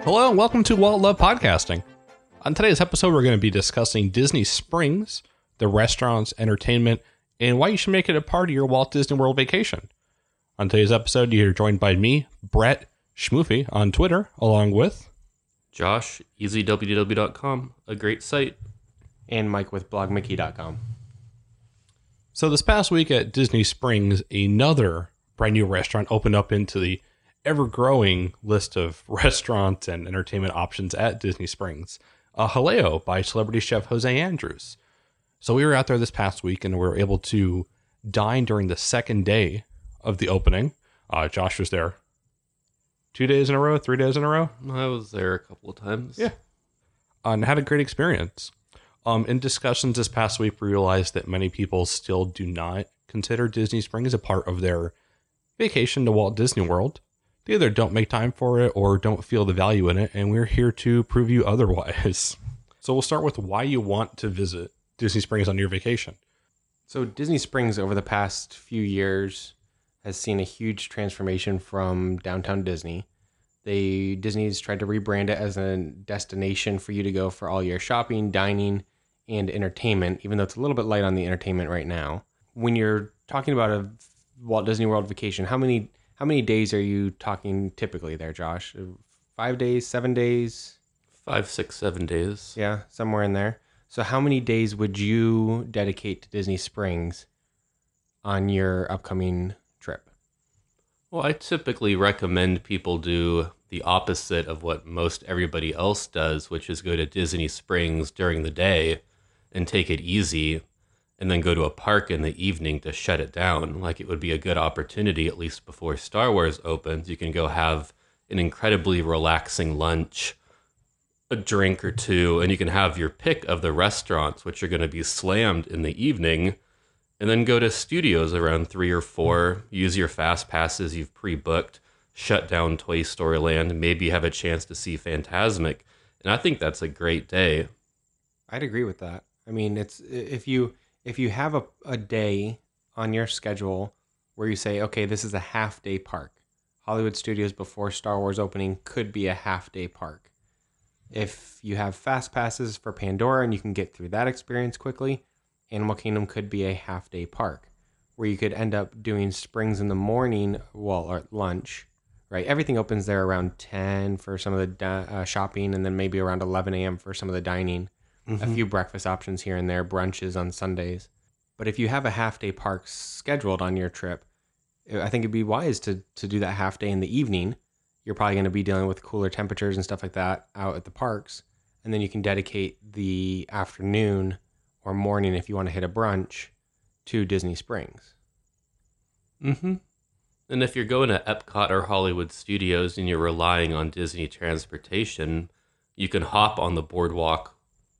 Hello and welcome to Walt Love Podcasting. On today's episode, we're going to be discussing Disney Springs, the restaurants, entertainment, and why you should make it a part of your Walt Disney World vacation. On today's episode, you're joined by me, Brett Schmoofy, on Twitter, along with Josh, easywww.com, a great site. And Mike with blogmickey.com. So this past week at Disney Springs, another brand new restaurant opened up into the ever-growing list of restaurants and entertainment options at Disney Springs. Jaleo by celebrity chef Jose Andres. So we were out there this past week and we were able to dine during the second day of the opening. Josh was there 2 days in a row, 3 days in a row. I was there a couple of times. Yeah. And had a great experience. In discussions this past week, we realized that many people still do not consider Disney Springs a part of their vacation to Walt Disney World. They either don't make time for it or don't feel the value in it, and we're here to prove you otherwise. So we'll start with why you want to visit Disney Springs on your vacation. So Disney Springs over the past few years has seen a huge transformation from downtown Disney. Disney's tried to rebrand it as a destination for you to go for all your shopping, dining, and entertainment, even though it's a little bit light on the entertainment right now. When you're talking about a Walt Disney World vacation, how many days are you talking typically there, Josh? 5 days, 7 days? 5, 6, 7 days. Yeah, somewhere in there. So how many days would you dedicate to Disney Springs on your upcoming trip? Well, I typically recommend people do the opposite of what most everybody else does, which is go to Disney Springs during the day and take it easy, and then go to a park in the evening to shut it down. Like, it would be a good opportunity, at least before Star Wars opens. You can go have an incredibly relaxing lunch, a drink or two, and you can have your pick of the restaurants, which are going to be slammed in the evening, and then go to studios around 3 or 4, use your fast passes you've pre-booked, shut down Toy Story Land, maybe have a chance to see Fantasmic. And I think that's a great day. I'd agree with that. I mean, it's if you have a day on your schedule where you say, okay, this is a half-day park. Hollywood Studios before Star Wars opening could be a half-day park. If you have fast passes for Pandora and you can get through that experience quickly, Animal Kingdom could be a half-day park where you could end up doing Springs in the morning, or at lunch, right? Everything opens there around 10 for some of the shopping, and then maybe around 11 a.m. for some of the dining. A few breakfast options here and there, brunches on Sundays. But if you have a half-day park scheduled on your trip, I think it'd be wise to do that half day in the evening. You're probably going to be dealing with cooler temperatures and stuff like that out at the parks. And then you can dedicate the afternoon or morning, if you want to hit a brunch, to Disney Springs. Mm-hmm. And if you're going to Epcot or Hollywood Studios and you're relying on Disney transportation, you can hop on the boardwalk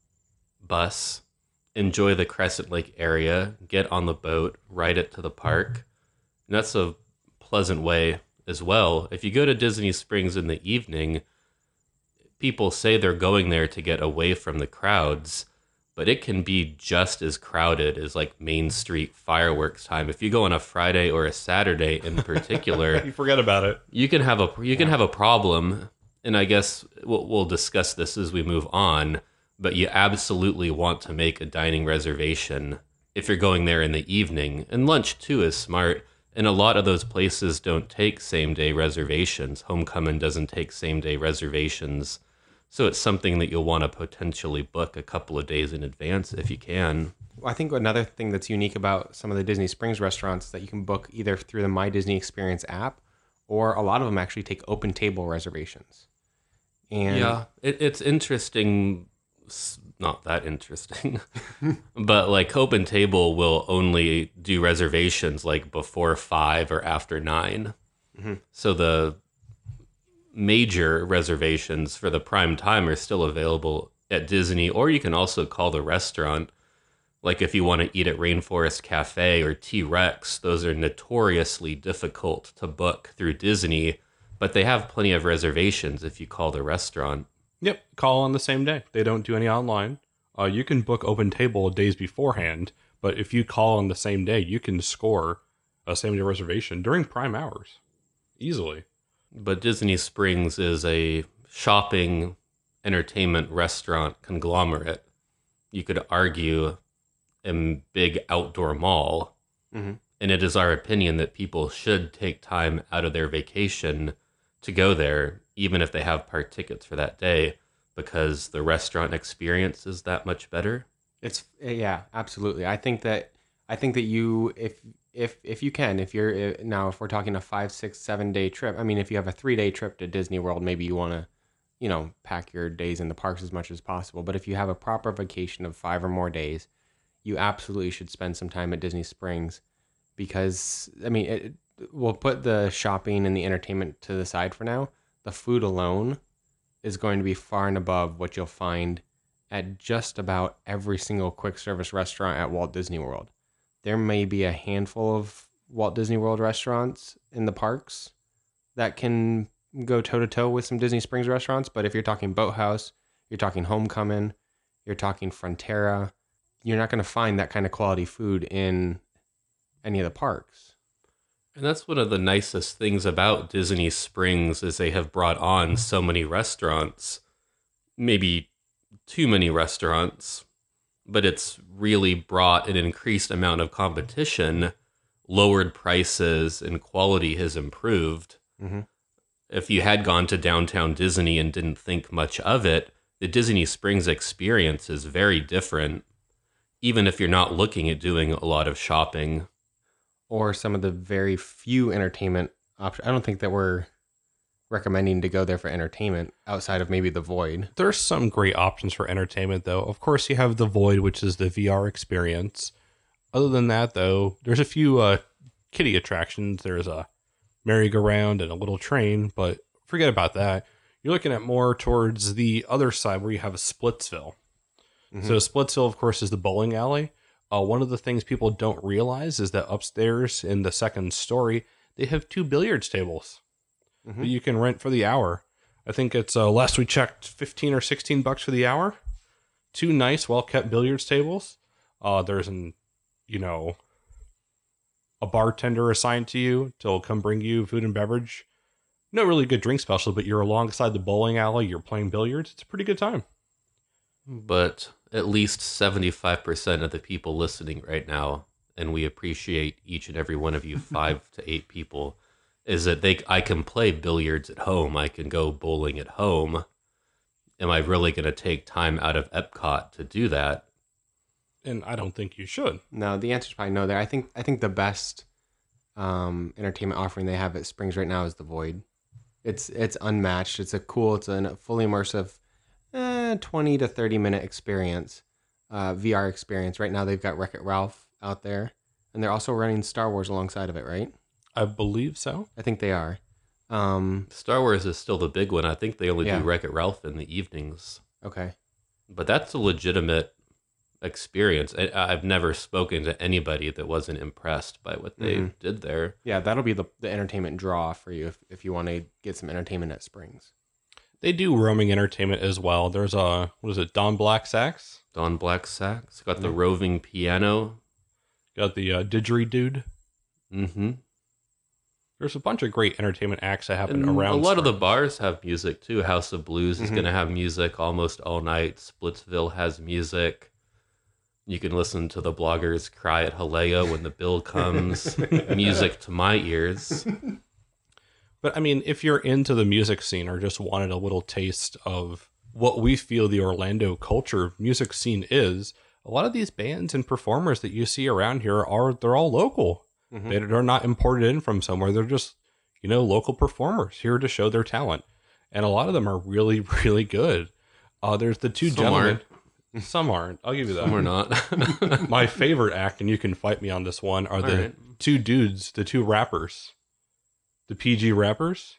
bus, enjoy the Crescent Lake area, get on the boat, ride it to the park. And that's a pleasant way as well. If you go to Disney Springs in the evening, people say they're going there to get away from the crowds, but it can be just as crowded as like Main Street fireworks time. If you go on a Friday or a Saturday in particular, You forget about it. you can have a problem. And I guess we'll discuss this as we move on. But you absolutely want to make a dining reservation if you're going there in the evening. And lunch, too, is smart. And a lot of those places don't take same-day reservations. Homecoming doesn't take same-day reservations. So it's something that you'll want to potentially book a couple of days in advance if you can. Well, I think another thing that's unique about some of the Disney Springs restaurants is that you can book either through the My Disney Experience app, or a lot of them actually take open table reservations. And Yeah, it's interesting. Not that interesting, but like Open Table will only do reservations like before 5 or after 9. Mm-hmm. So the major reservations for the prime time are still available at Disney, or you can also call the restaurant. Like if you want to eat at Rainforest Cafe or T-Rex, those are notoriously difficult to book through Disney, but they have plenty of reservations if you call the restaurant. Yep, call on the same day. They don't do any online. You can book Open Table days beforehand, but if you call on the same day, you can score a same-day reservation during prime hours. Easily. But Disney Springs is a shopping, entertainment, restaurant conglomerate. You could argue a big outdoor mall. Mm-hmm. And it is our opinion that people should take time out of their vacation to go there, even if they have park tickets for that day, because the restaurant experience is that much better. It's yeah, absolutely. I think that you if you can, if you're now if we're talking a 5, 6, 7 day trip. I mean, if you have a 3 day trip to Disney World, maybe you want to, pack your days in the parks as much as possible. But if you have a proper vacation of 5 or more days, you absolutely should spend some time at Disney Springs, because I mean, we'll put the shopping and the entertainment to the side for now. The food alone is going to be far and above what you'll find at just about every single quick service restaurant at Walt Disney World. There may be a handful of Walt Disney World restaurants in the parks that can go toe to toe with some Disney Springs restaurants, but if you're talking Boathouse, you're talking Homecoming, you're talking Frontera, you're not going to find that kind of quality food in any of the parks. And that's one of the nicest things about Disney Springs is they have brought on so many restaurants. Maybe too many restaurants, but it's really brought an increased amount of competition, lowered prices, and quality has improved. Mm-hmm. If you had gone to downtown Disney and didn't think much of it, the Disney Springs experience is very different, even if you're not looking at doing a lot of shopping. Or some of the very few entertainment options. I don't think that we're recommending to go there for entertainment outside of maybe the Void. There's some great options for entertainment, though. Of course, you have the Void, which is the VR experience. Other than that, though, there's a few kiddie attractions. There's a merry-go-round and a little train, but forget about that. You're looking at more towards the other side where you have a Splitsville. Mm-hmm. So Splitsville, of course, is the bowling alley. One of the things people don't realize is that upstairs in the second story, they have 2 billiards tables. Mm-hmm. That you can rent for the hour. I think it's last we checked, $15 or $16 for the hour. 2 nice, well-kept billiards tables. There's a bartender assigned to you to come bring you food and beverage. No really good drink special, but you're alongside the bowling alley. You're playing billiards. It's a pretty good time. But at least 75% of the people listening right now, and we appreciate each and every one of you, 5 to 8 people, is that I can play billiards at home. I can go bowling at home. Am I really going to take time out of Epcot to do that? And I don't think you should. No, the answer is probably no there. I think the best entertainment offering they have at Springs right now is the Void. It's unmatched. It's a fully immersive 20 to 30 minute experience, VR experience. Right now they've got Wreck-It Ralph out there, and they're also running Star Wars alongside of it, right? I believe so. I think they are. Star Wars is still the big one. I think they only do Wreck-It Ralph in the evenings. Okay. But that's a legitimate experience. I've never spoken to anybody that wasn't impressed by what they did there. Yeah, that'll be the entertainment draw for you if you want to get some entertainment at Springs. They do roaming entertainment as well. There's Don Black Sax? Don Black Sax. Got the roving piano. Got the didgeridoo. Mm-hmm. There's a bunch of great entertainment acts that happen around. A lot of the bars have music too. House of Blues is going to have music almost all night. Splitsville has music. You can listen to the bloggers cry at Halea when the bill comes. Music to my ears. But I mean, if you're into the music scene or just wanted a little taste of what we feel the Orlando culture music scene is, a lot of these bands and performers that you see around here they're all local. Mm-hmm. They're not imported in from somewhere. They're just, local performers here to show their talent. And a lot of them are really, really good. There's the 2 gentlemen. Some aren't. I'll give you that. Some are not. My favorite act, and you can fight me on this one, are the 2 dudes, the 2 rappers. The PG rappers.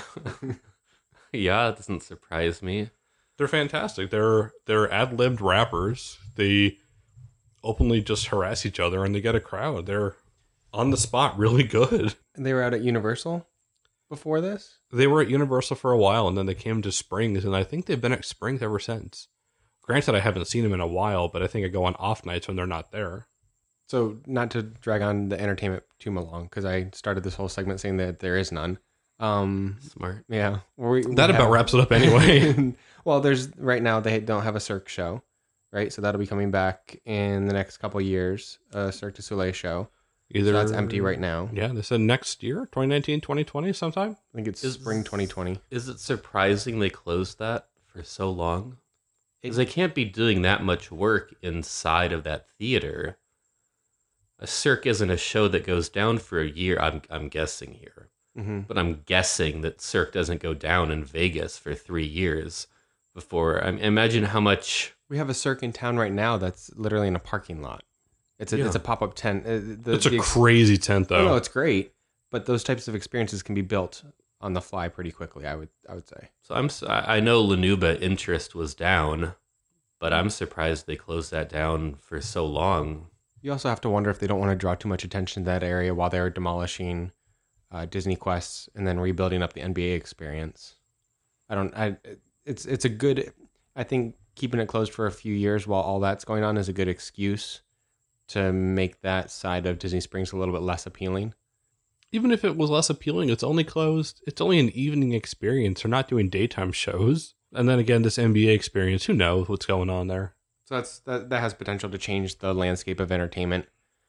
Yeah, it doesn't surprise me. They're fantastic. They're ad-libbed rappers. They openly just harass each other, and they get a crowd. They're on the spot really good. And they were out at Universal before this? They were at Universal for a while, and then they came to Springs, and I think they've been at Springs ever since. Granted, I haven't seen them in a while, but I think I go on off nights when they're not there. So, not to drag on the entertainment too long, because I started this whole segment saying that there is none. Smart. Yeah. That about wraps it up anyway. Well, there's right now they don't have a Cirque show, right? So that'll be coming back in the next couple years, a Cirque du Soleil show. Either So that's empty right now. Yeah, they said next year, 2019, 2020 sometime. I think it's spring 2020. Is it surprising they closed that for so long? Because they can't be doing that much work inside of that theater. A Cirque isn't a show that goes down for a year, I'm guessing here. Mm-hmm. But I'm guessing that Cirque doesn't go down in Vegas for 3 years before. I mean, imagine how much... We have a Cirque in town right now that's literally in a parking lot. It's a pop-up tent. It's a crazy tent, though. No, it's great, but those types of experiences can be built on the fly pretty quickly, I would say. So I know Lanuba interest was down, but I'm surprised they closed that down for so long. You also have to wonder if they don't want to draw too much attention to that area while they're demolishing Disney Quest and then rebuilding up the NBA experience. It's a good, I think keeping it closed for a few years while all that's going on is a good excuse to make that side of Disney Springs a little bit less appealing. Even if it was less appealing, it's only closed. It's only an evening experience. They're not doing daytime shows. And then again, this NBA experience, who knows what's going on there? So that has potential to change the landscape of entertainment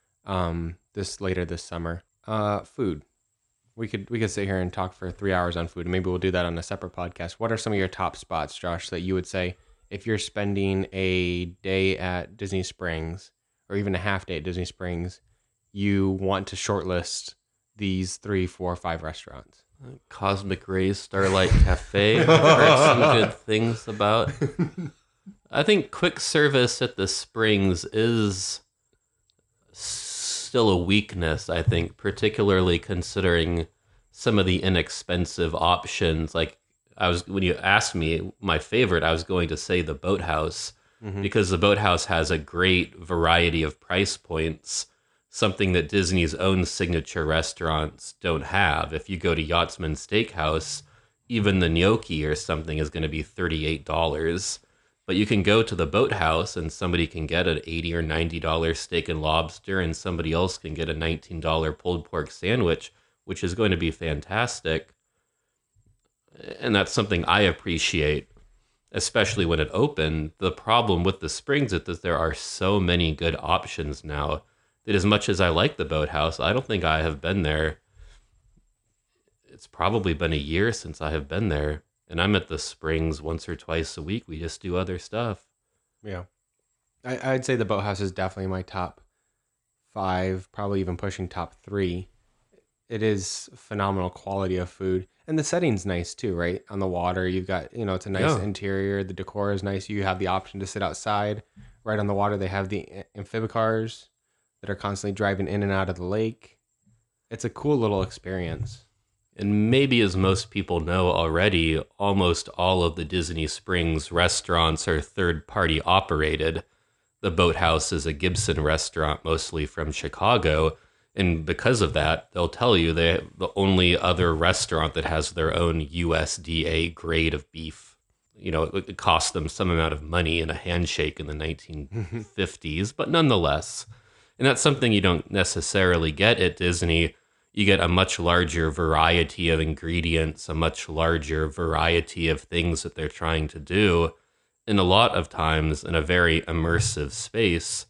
this summer. Food. We could sit here and talk for 3 hours on food. Maybe we'll do that on a separate podcast. What are some of your top spots, Josh, that you would say if you're spending a day at Disney Springs or even a half day at Disney Springs, you want to shortlist these 3, 4, 5 restaurants? Cosmic Rays Starlight Cafe. I've heard some good things about. I think quick service at the Springs is still a weakness, I think, particularly considering some of the inexpensive options. Like when you asked me my favorite, I was going to say the Boathouse, because the Boathouse has a great variety of price points, something that Disney's own signature restaurants don't have. If you go to Yachtsman Steakhouse, even the gnocchi or something is going to be $38. But you can go to the Boathouse and somebody can get an $80 or $90 steak and lobster, and somebody else can get a $19 pulled pork sandwich, which is going to be fantastic. And that's something I appreciate, especially when it opened. The problem with the Springs is that there are so many good options now that as much as I like the Boathouse, I don't think I have been there. It's probably been a year since I have been there. And I'm at the Springs once or twice a week. We just do other stuff. Yeah. I'd say the Boathouse is definitely my top 5, probably even pushing top 3. It is phenomenal quality of food. And the setting's nice too, right? On the water, you've got, it's a nice interior. The decor is nice. You have the option to sit outside right on the water. They have the amphibicars that are constantly driving in and out of the lake. It's a cool little experience. And maybe as most people know already, almost all of the Disney Springs restaurants are third-party operated. The Boathouse is a Gibson restaurant, mostly from Chicago. And because of that, they'll tell you they're the only other restaurant that has their own USDA grade of beef. It cost them some amount of money in a handshake in the 1950s, but nonetheless. And that's something you don't necessarily get at Disney. You get a much larger variety of ingredients, a much larger variety of things that they're trying to do, and a lot of times in a very immersive space.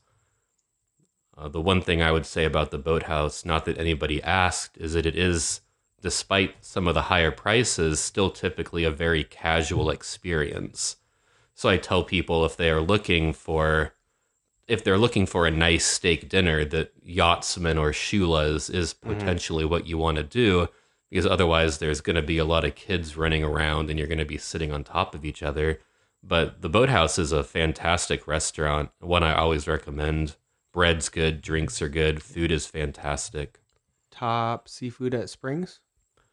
The one thing I would say about the Boathouse, not that anybody asked, is that it is, despite some of the higher prices, still typically a very casual experience. So I tell people if they're looking for a nice steak dinner, that Yachtsman or Shula's is potentially what you want to do, because otherwise there's going to be a lot of kids running around and you're going to be sitting on top of each other. But the Boathouse is a fantastic restaurant, one I always recommend. Bread's good, drinks are good, food is fantastic. Top seafood at Springs?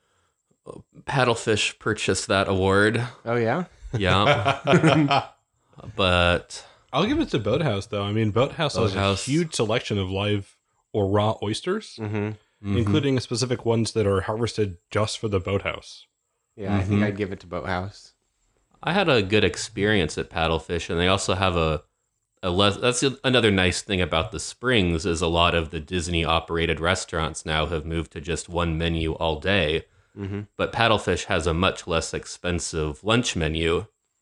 Paddlefish purchased that award. Oh, yeah? Yeah. But I'll give it to Boathouse, though. I mean, Boathouse has a huge selection of live or raw oysters, including specific ones that are harvested just for the Boathouse. Yeah, I think I'd give it to Boathouse. I had a good experience at Paddlefish, and they also have that's another nice thing about the Springs is a lot of the Disney operated restaurants now have moved to just one menu all day. Mm-hmm. But Paddlefish has a much less expensive lunch menu.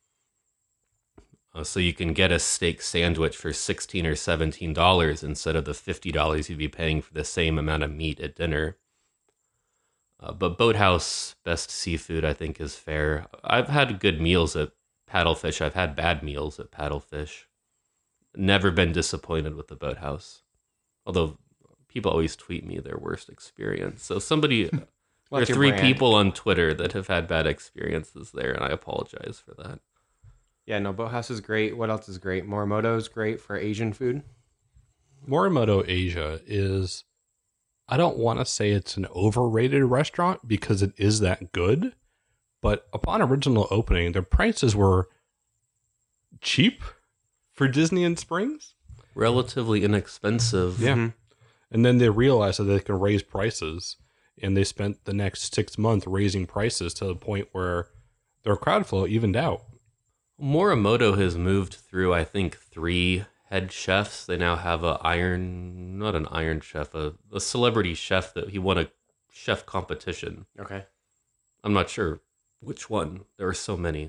So you can get a steak sandwich for $16 or $17 instead of the $50 you'd be paying for the same amount of meat at dinner. But Boathouse best seafood, I think, is fair. I've had good meals at Paddlefish. I've had bad meals at Paddlefish. Never been disappointed with the Boathouse. Although people always tweet me their worst experience. So there are What's your 3 brand? people on Twitter that have had bad experiences there, and I apologize for that. Yeah, no, Boathouse is great. What else is great? Morimoto is great for Asian food. Morimoto Asia is, I don't want to say it's an overrated restaurant because it is that good, but upon original opening, their prices were cheap for Disney and Springs. Relatively inexpensive. Yeah. Mhm. And then they realized that they can raise prices, and they spent the next 6 months raising prices to the point where their crowd flow evened out. Morimoto has moved through, I think, 3 head chefs. They now have not an iron chef, a celebrity chef that he won a chef competition. Okay. I'm not sure which one. There were so many.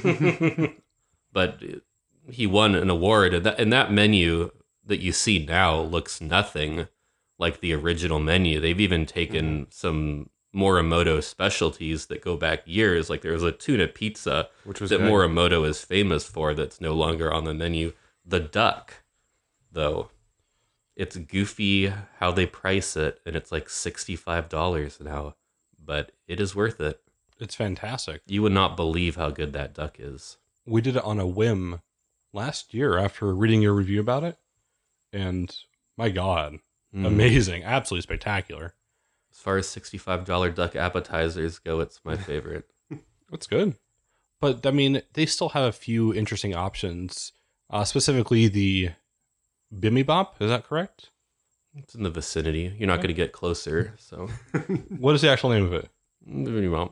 But he won an award, and that menu that you see now looks nothing like the original menu. They've even taken some Morimoto specialties that go back years. Like there was a tuna pizza Which was that good. Morimoto is famous for that's no longer on the menu. The duck, though, it's goofy how they price it, and it's like $65 now, but it is worth it. It's fantastic. You would not believe how good that duck is. We did it on a whim last year after reading your review about it, and my God, amazing, absolutely spectacular. As far as $65 duck appetizers go, it's my favorite. That's good. But, I mean, they still have a few interesting options, specifically the Bibimbap. Is that correct? It's in the vicinity. You're not going to get closer, so. What is the actual name of it? Bibimbap.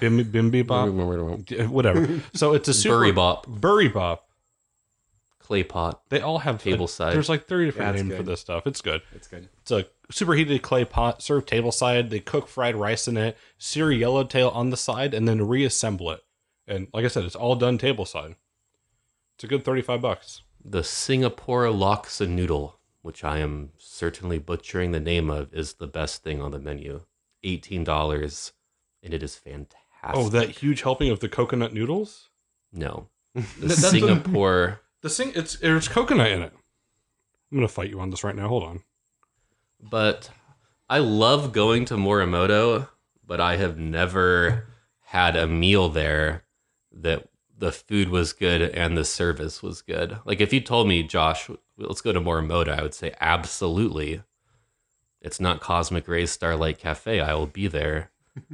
Bibimbap? Whatever. So it's a super... Burrybop. Burrybop. Clay pot. They all have... Tableside. There's like 30 Yeah, different it's names for good. this stuff. It's good. It's good. It's a superheated clay pot served tableside. They cook fried rice in it, sear yellowtail on the side, and then reassemble it. And like I said, it's all done tableside. It's a good $35. The Singapore laksa noodle, which I am certainly butchering the name of, is the best thing on the menu. $18, and it is fantastic. Oh, that huge helping of the coconut noodles? No. The That's the- Singapore... There's coconut in it. I'm gonna fight you on this right now. Hold on. But I love going to Morimoto, but I have never had a meal there that the food was good and the service was good. Like if you told me, Josh, let's go to Morimoto, I would say absolutely. It's not Cosmic Rays Starlight Cafe. I will be there.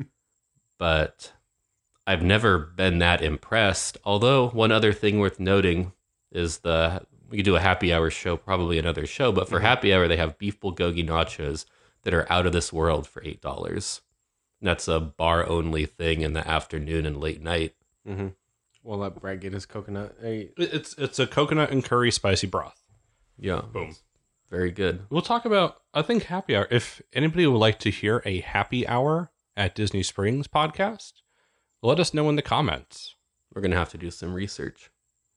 But I've never been that impressed. Although one other thing worth noting is we could do a happy hour show, probably another show, but for happy hour, they have beef bulgogi nachos that are out of this world for $8. And that's a bar only thing in the afternoon and late night. Mm-hmm. We'll let Brad get his coconut. Hey, It's a coconut and curry spicy broth. Yeah. Boom. Very good. We'll talk about, I think, happy hour. If anybody would like to hear a happy hour at Disney Springs podcast, let us know in the comments. We're going to have to do some research.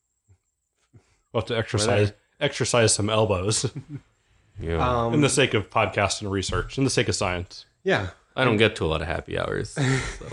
We'll have to exercise some elbows Yeah. in the sake of podcast and research, in the sake of science. yeah, I don't get to a lot of happy hours. So.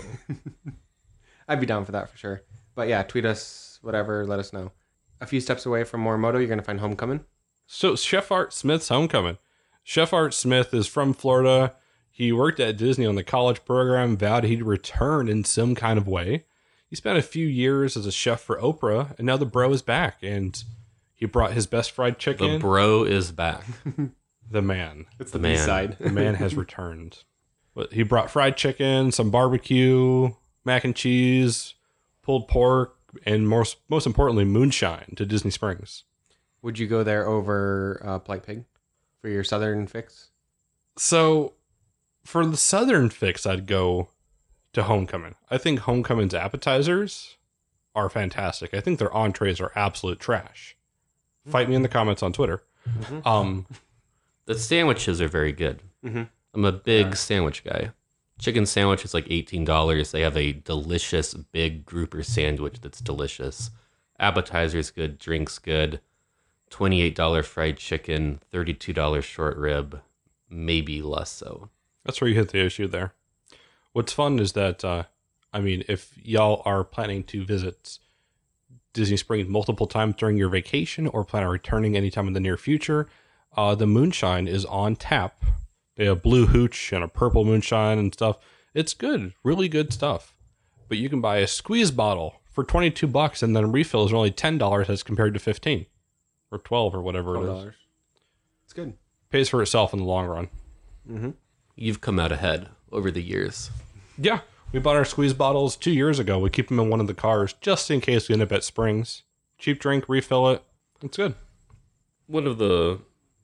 I'd be down for that for sure. But yeah, tweet us, whatever, let us know. A few steps away from Morimoto, you're going to find Homecoming. So Chef Art Smith's homecoming. Chef Art Smith is from Florida. He worked at Disney on the college program, vowed he'd return in some kind of way. He spent a few years as a chef for Oprah, and now the bro is back, and he brought his best fried The chicken. bro is back. The man. It's the man. B-side. The man has returned. But he brought fried chicken, some barbecue, mac and cheese, pulled pork, and most importantly, moonshine to Disney Springs. Would you go there over Polite Pig for your southern fix? So for the southern fix, I'd go to Homecoming. I think Homecoming's appetizers are fantastic. I think their entrees are absolute trash. Fight me in the comments on Twitter. Mm-hmm. The sandwiches are very good. Mhm. I'm a big sandwich guy. Chicken sandwich is like $18. They have a delicious big grouper sandwich that's delicious. Appetizer's good, drinks good. $28 fried chicken, $32 short rib, maybe less so. That's where you hit the issue there. What's fun is that, if y'all are planning to visit Disney Springs multiple times during your vacation or plan on returning anytime in the near future, the moonshine is on tap. They have blue hooch and a purple moonshine and stuff. It's good, really good stuff. But you can buy a squeeze bottle for $22 and then refills are only $10 as compared to $15 or $12 or whatever it is. It's good. Pays for itself in the long run. Mm-hmm. You've come out ahead over the years. Yeah, we bought our squeeze bottles 2 years ago. We keep them in one of the cars just in case we end up at Springs. Cheap drink, refill it. It's good. One of the,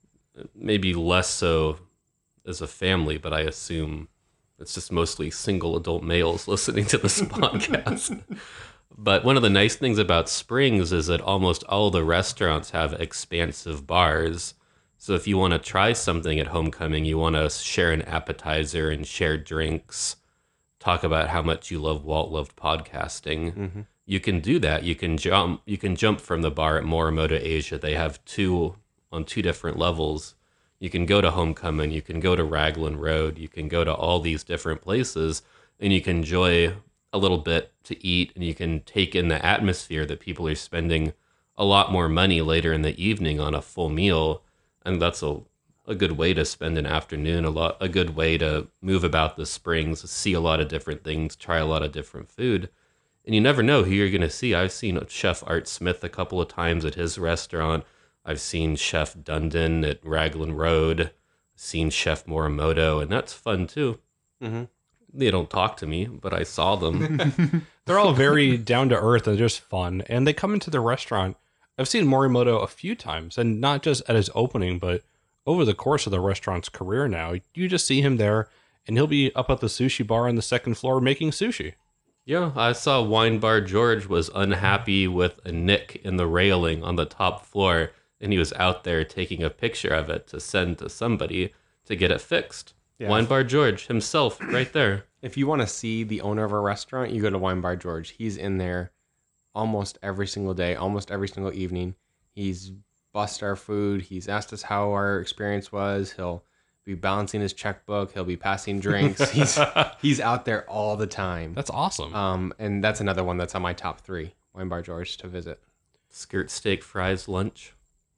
maybe less so as a family, but I assume it's just mostly single adult males listening to this podcast. But one of the nice things about Springs is that almost all the restaurants have expansive bars. So if you want to try something at Homecoming, you want to share an appetizer and share drinks, talk about how much you love Walt Loved podcasting, you can do that. You can jump from the bar at Morimoto Asia. They have two on two different levels. You can go to Homecoming, you can go to Raglan Road, you can go to all these different places, and you can enjoy a little bit to eat, and you can take in the atmosphere that people are spending a lot more money later in the evening on a full meal. And that's a good way to spend an afternoon, a good way to move about the Springs, see a lot of different things, try a lot of different food. And you never know who you're going to see. I've seen Chef Art Smith a couple of times at his restaurant. I've seen Chef Dundon at Raglan Road, seen Chef Morimoto, and that's fun too. Mm-hmm. They don't talk to me, but I saw them. They're all very down to earth and just fun. And they come into the restaurant. I've seen Morimoto a few times, and not just at his opening, but over the course of the restaurant's career now. You just see him there, and he'll be up at the sushi bar on the second floor making sushi. Yeah, I saw Wine Bar George was unhappy with a nick in the railing on the top floor, and he was out there taking a picture of it to send to somebody to get it fixed. Yeah. Wine Bar George himself, right there. If you want to see the owner of a restaurant, you go to Wine Bar George. He's in there almost every single day, almost every single evening. He's bussed our food. He's asked us how our experience was. He'll be balancing his checkbook. He'll be passing drinks. He's out there all the time. That's awesome. And that's another one that's on my top 3, Wine Bar George to visit. Skirt steak fries lunch.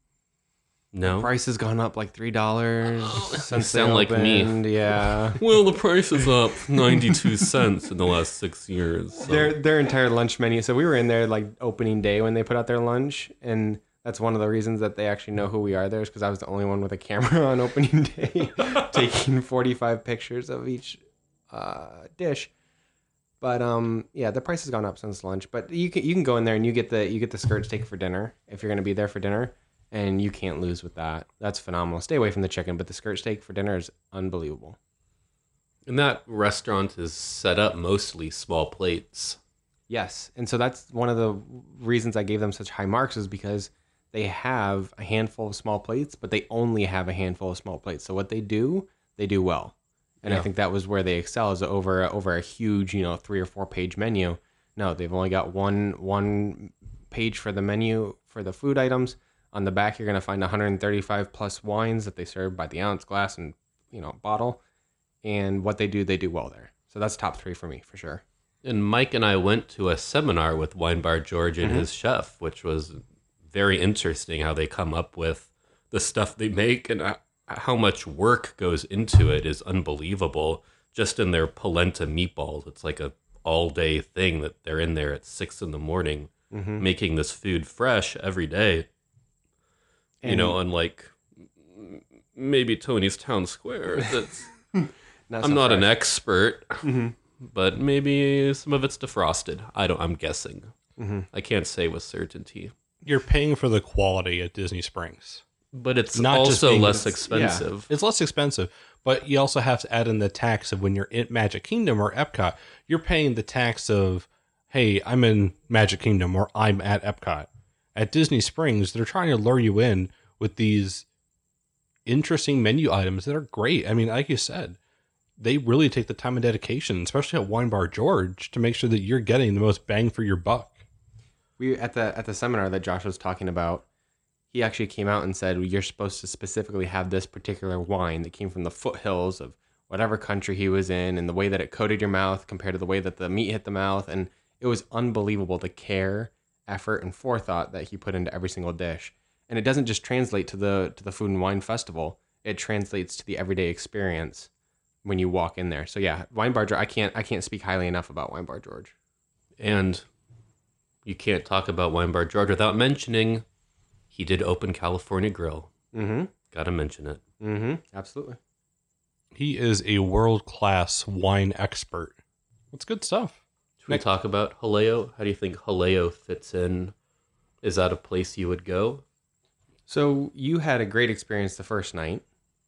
No. The price has gone up like $3 since sound like me. Yeah. Well, the price is up 92 cents in the last 6 years. So. Their entire lunch menu. So we were in there like opening day when they put out their lunch, and that's one of the reasons that they actually know who we are there is because I was the only one with a camera on opening day taking 45 pictures of each dish. But yeah, the price has gone up since lunch. But you can go in there and you get the skirt steak for dinner if you're going to be there for dinner. And you can't lose with that. That's phenomenal. Stay away from the chicken, but the skirt steak for dinner is unbelievable. And that restaurant is set up mostly small plates. Yes. And so that's one of the reasons I gave them such high marks is because they have a handful of small plates, but they only have a handful of small plates. So what they do well. And I think that was where they excel is over a huge, 3 or 4 page menu. No, they've only got one page for the menu for the food items. On the back, you're going to find 135 plus wines that they serve by the ounce, glass, and bottle. And what they do well there. So that's top 3 for me, for sure. And Mike and I went to a seminar with Wine Bar George and his chef, which was very interesting how they come up with the stuff they make and how much work goes into it is unbelievable. Just in their polenta meatballs, it's like a all-day thing that they're in there at 6 a.m. Making this food fresh every day. And, unlike maybe Tony's Town Square, that's I'm not an expert, but maybe some of it's defrosted. I'm guessing. I can't say with certainty. You're paying for the quality at Disney Springs. But it's not also less expensive. Yeah, it's less expensive, but you also have to add in the tax of when you're in Magic Kingdom or Epcot. You're paying the tax of, hey, I'm in Magic Kingdom or I'm at Epcot. At Disney Springs, they're trying to lure you in with these interesting menu items that are great. I mean, like you said, they really take the time and dedication, especially at Wine Bar George, to make sure that you're getting the most bang for your buck. We at the seminar that Josh was talking about, he actually came out and said you're supposed to specifically have this particular wine that came from the foothills of whatever country he was in, and the way that it coated your mouth compared to the way that the meat hit the mouth, and it was unbelievable the care, effort, and forethought that he put into every single dish. And it doesn't just translate to the Food and Wine Festival; it translates to the everyday experience when you walk in there. So yeah, Wine Bar George. I can't speak highly enough about Wine Bar George. And you can't talk about Wine Bar George without mentioning he did open California Grill. Mm-hmm. Gotta mention it. Mm-hmm. Absolutely. He is a world-class wine expert. That's good stuff. Should we talk about Haleo? How do you think Haleo fits in? Is that a place you would go? So you had a great experience the first night.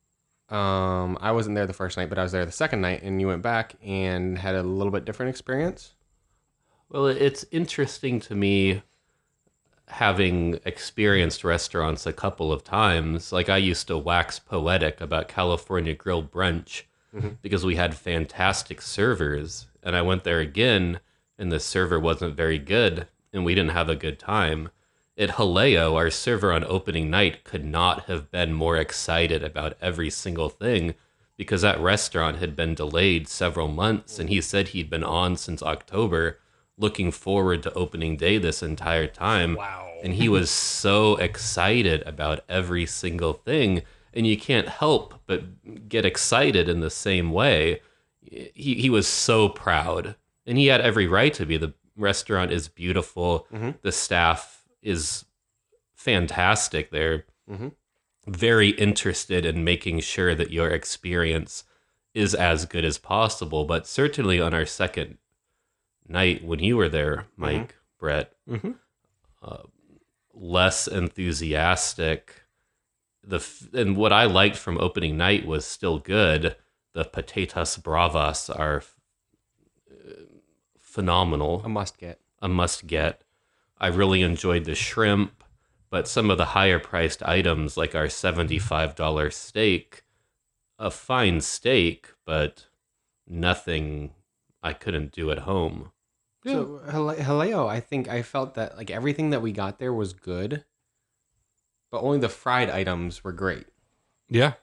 I wasn't there the first night, but I was there the second night, and you went back and had a little bit different experience. Well, it's interesting to me, having experienced restaurants a couple of times. Like, I used to wax poetic about California Grill brunch because we had fantastic servers, and I went there again, and the server wasn't very good, and we didn't have a good time. At Haleo, our server on opening night could not have been more excited about every single thing, because that restaurant had been delayed several months, and he said he'd been on since October, looking forward to opening day this entire time. Wow. And he was so excited about every single thing, and you can't help but get excited in the same way. He was so proud, and he had every right to be. The restaurant is beautiful. The staff is fantastic. They're very interested in making sure that your experience is as good as possible. But certainly on our second night when you were there, Mike, Brett, less enthusiastic. And what I liked from opening night was still good. The patatas bravas are phenomenal. A must get. A must get. I really enjoyed the shrimp, but some of the higher priced items, like our $75 steak, a fine steak, but nothing I couldn't do at home. Yeah. So Haleo, I think I felt that like everything that we got there was good, but only the fried items were great. Yeah.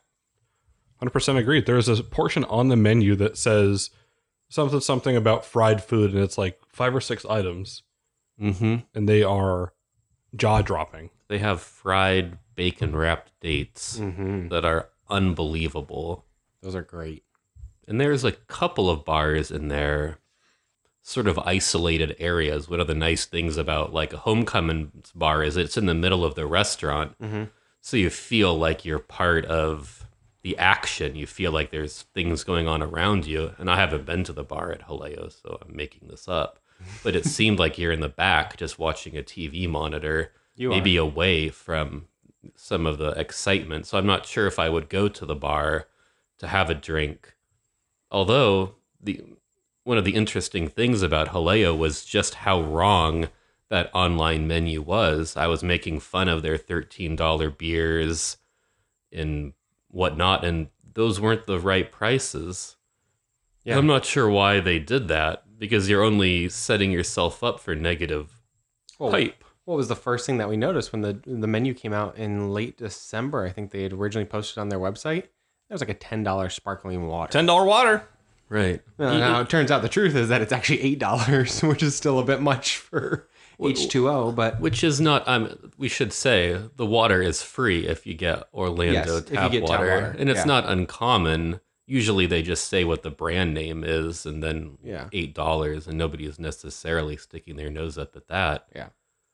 100% agreed. There's a portion on the menu that says something about fried food, and it's like 5 or 6 items. And they are jaw-dropping. They have fried bacon-wrapped dates that are unbelievable. Those are great. And there's a couple of bars in there, sort of isolated areas. One of the nice things about like a Homecoming bar is it's in the middle of the restaurant. So you feel like you're part of the action. You feel like there's things going on around you. And I haven't been to the bar at Haleo, so I'm making this up. But it seemed like you're in the back just watching a TV monitor, maybe away from some of the excitement. So I'm not sure if I would go to the bar to have a drink. Although one of the interesting things about Haleo was just how wrong that online menu was. I was making fun of their $13 beers and whatnot, and those weren't the right prices. Yeah. I'm not sure why they did that, because you're only setting yourself up for negative hype. What was the first thing that we noticed when the menu came out in late December? I think they had originally posted on their website. There was like a $10 sparkling water. $10 water. Right. Now, it turns out the truth is that it's actually $8, which is still a bit much for H2O, but... Which is not... we should say, the water is free if you get Orlando tap water. And it's not uncommon. Usually they just say what the brand name is and then $8, and nobody is necessarily sticking their nose up at that. Yeah.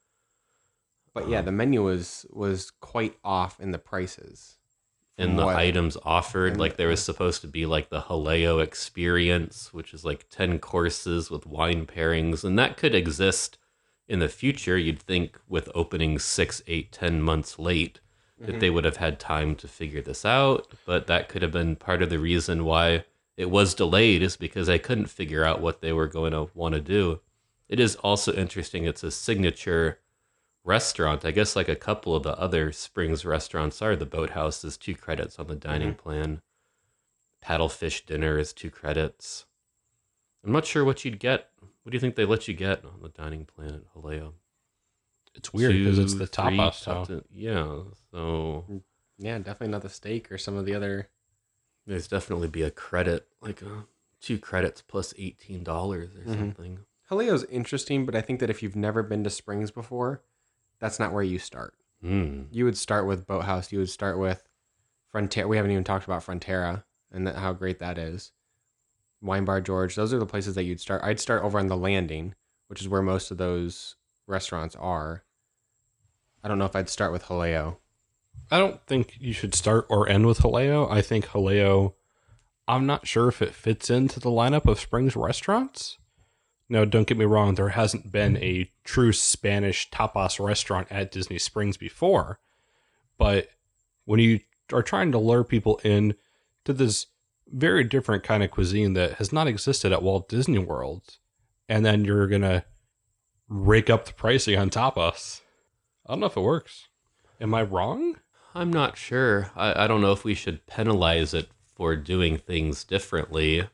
But the menu was quite off in the prices. And the items offered, like there was supposed to be like the Haleo experience, which is like 10 courses with wine pairings, and that could exist in the future. You'd think with opening 6, 8, 10 months late that they would have had time to figure this out, but that could have been part of the reason why it was delayed, is because I couldn't figure out what they were going to want to do. It is also interesting. It's a signature restaurant. I guess like a couple of the other Springs restaurants are. The Boathouse is 2 credits on the dining plan. paddlefish dinner is 2 credits. I'm not sure what you'd get. What do you think they let you get on the dining plan at Haleo? It's weird because it's the 3 tapas. So. Yeah, so Yeah, definitely not the steak or some of the other. there's definitely be a credit, like 2 credits plus $18 or something. Haleo's interesting, but I think that if you've never been to Springs before, that's not where you start. You would start with Boathouse. You would start with Frontera. We haven't even talked about Frontera and how great that is. Wine Bar George. Those are the places that you'd start. I'd start over on the Landing, which is where most of those restaurants are. I don't know if I'd start with Haleo. I don't think you should start or end with Haleo. I think Haleo, I'm not sure if it fits into the lineup of Springs restaurants. No, don't get me wrong. There hasn't been a true Spanish tapas restaurant at Disney Springs before. But when you are trying to lure people in to this very different kind of cuisine that has not existed at Walt Disney World, and then you're going to rake up the pricing on tapas, I don't know if it works. Am I wrong? I'm not sure. I don't know if we should penalize it for doing things differently.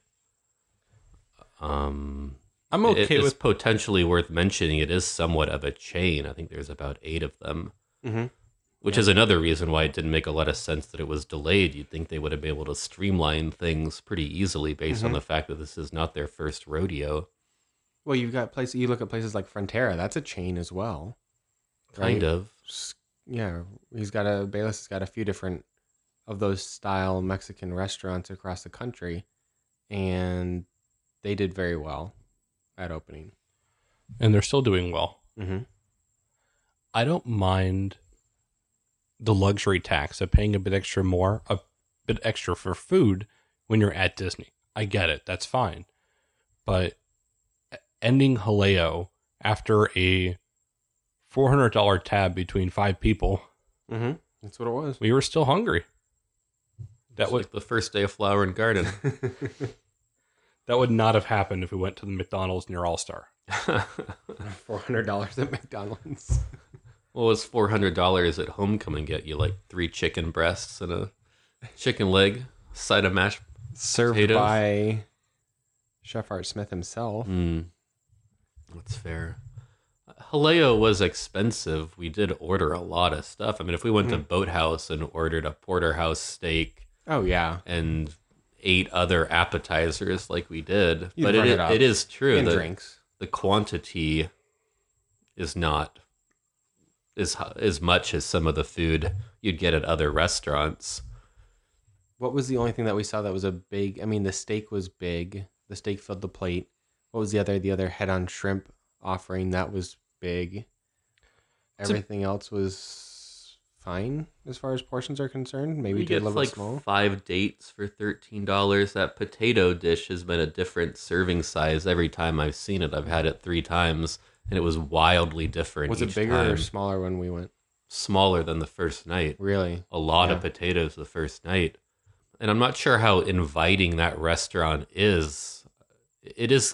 I'm okay it's with potentially worth mentioning. It is somewhat of a chain. I think there's about 8 of them, which is another reason why it didn't make a lot of sense that it was delayed. You'd think they would have been able to streamline things pretty easily based on the fact that this is not their first rodeo. Well, you've got places. You look at places like Frontera. That's a chain as well. Kind of. Yeah, Bayless has got a few different of those style Mexican restaurants across the country, and they did very well at opening. and they're still doing well. Mm-hmm. I don't mind the luxury tax of paying a bit extra for food when you're at Disney. I get it. That's fine. But ending Haleo after a $400 tab between 5 people, That's what it was. we were still hungry. That was like the first day of Flower and Garden. That would not have happened if we went to the McDonald's near All-Star. $400 at McDonald's. Well, was $400 at Homecoming get you like 3 chicken breasts and a chicken leg, side of mashed Served potatoes? by Chef Art Smith himself. That's fair. Haleo was expensive. We did order a lot of stuff. I mean, if we went to Boathouse and ordered a porterhouse steak Oh, yeah. and 8 other appetizers like we did, You'd but run it up. it is true And that drinks. the quantity is not as much as some of the food you'd get at other restaurants. What was the only thing that we saw that was a big... I mean, the steak was big. The steak filled the plate. What was the other head-on shrimp offering? That was big. Everything else was fine as far as portions are concerned. Maybe You did a get little like bit small. 5 dates for $13. That potato dish has been a different serving size every time I've seen it. I've had it 3 times, and it was wildly different. Was it each bigger time. or smaller when we went? Smaller than the first night. Really? A lot Yeah. of potatoes the first night. And I'm not sure how inviting that restaurant is. It is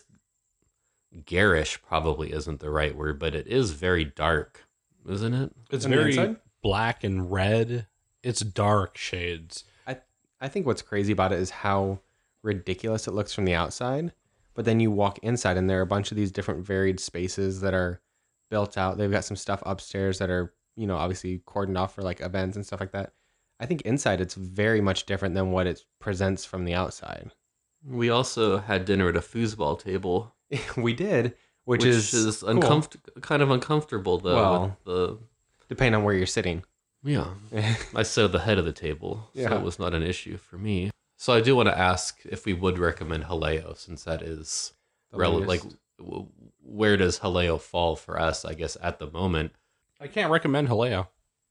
garish, probably isn't the right word, but it is very dark, isn't it? It's On the very inside? black and red. It's dark shades. I think what's crazy about it is how ridiculous it looks from the outside, but then you walk inside and there are a bunch of these different varied spaces that are built out. They've got some stuff upstairs that are, obviously cordoned off for like events and stuff like that. I think inside it's very much different than what it presents from the outside. We also had dinner at a foosball table, We did, which is cool, kind of uncomfortable though. Well, with depending on where you're sitting. yeah, I sat at the head of the table, so Yeah. it was not an issue for me. So I do want to ask if we would recommend Haleo, since that is The relevant. Like, latest. where does Haleo fall for us? I guess at the moment. I can't recommend Haleo.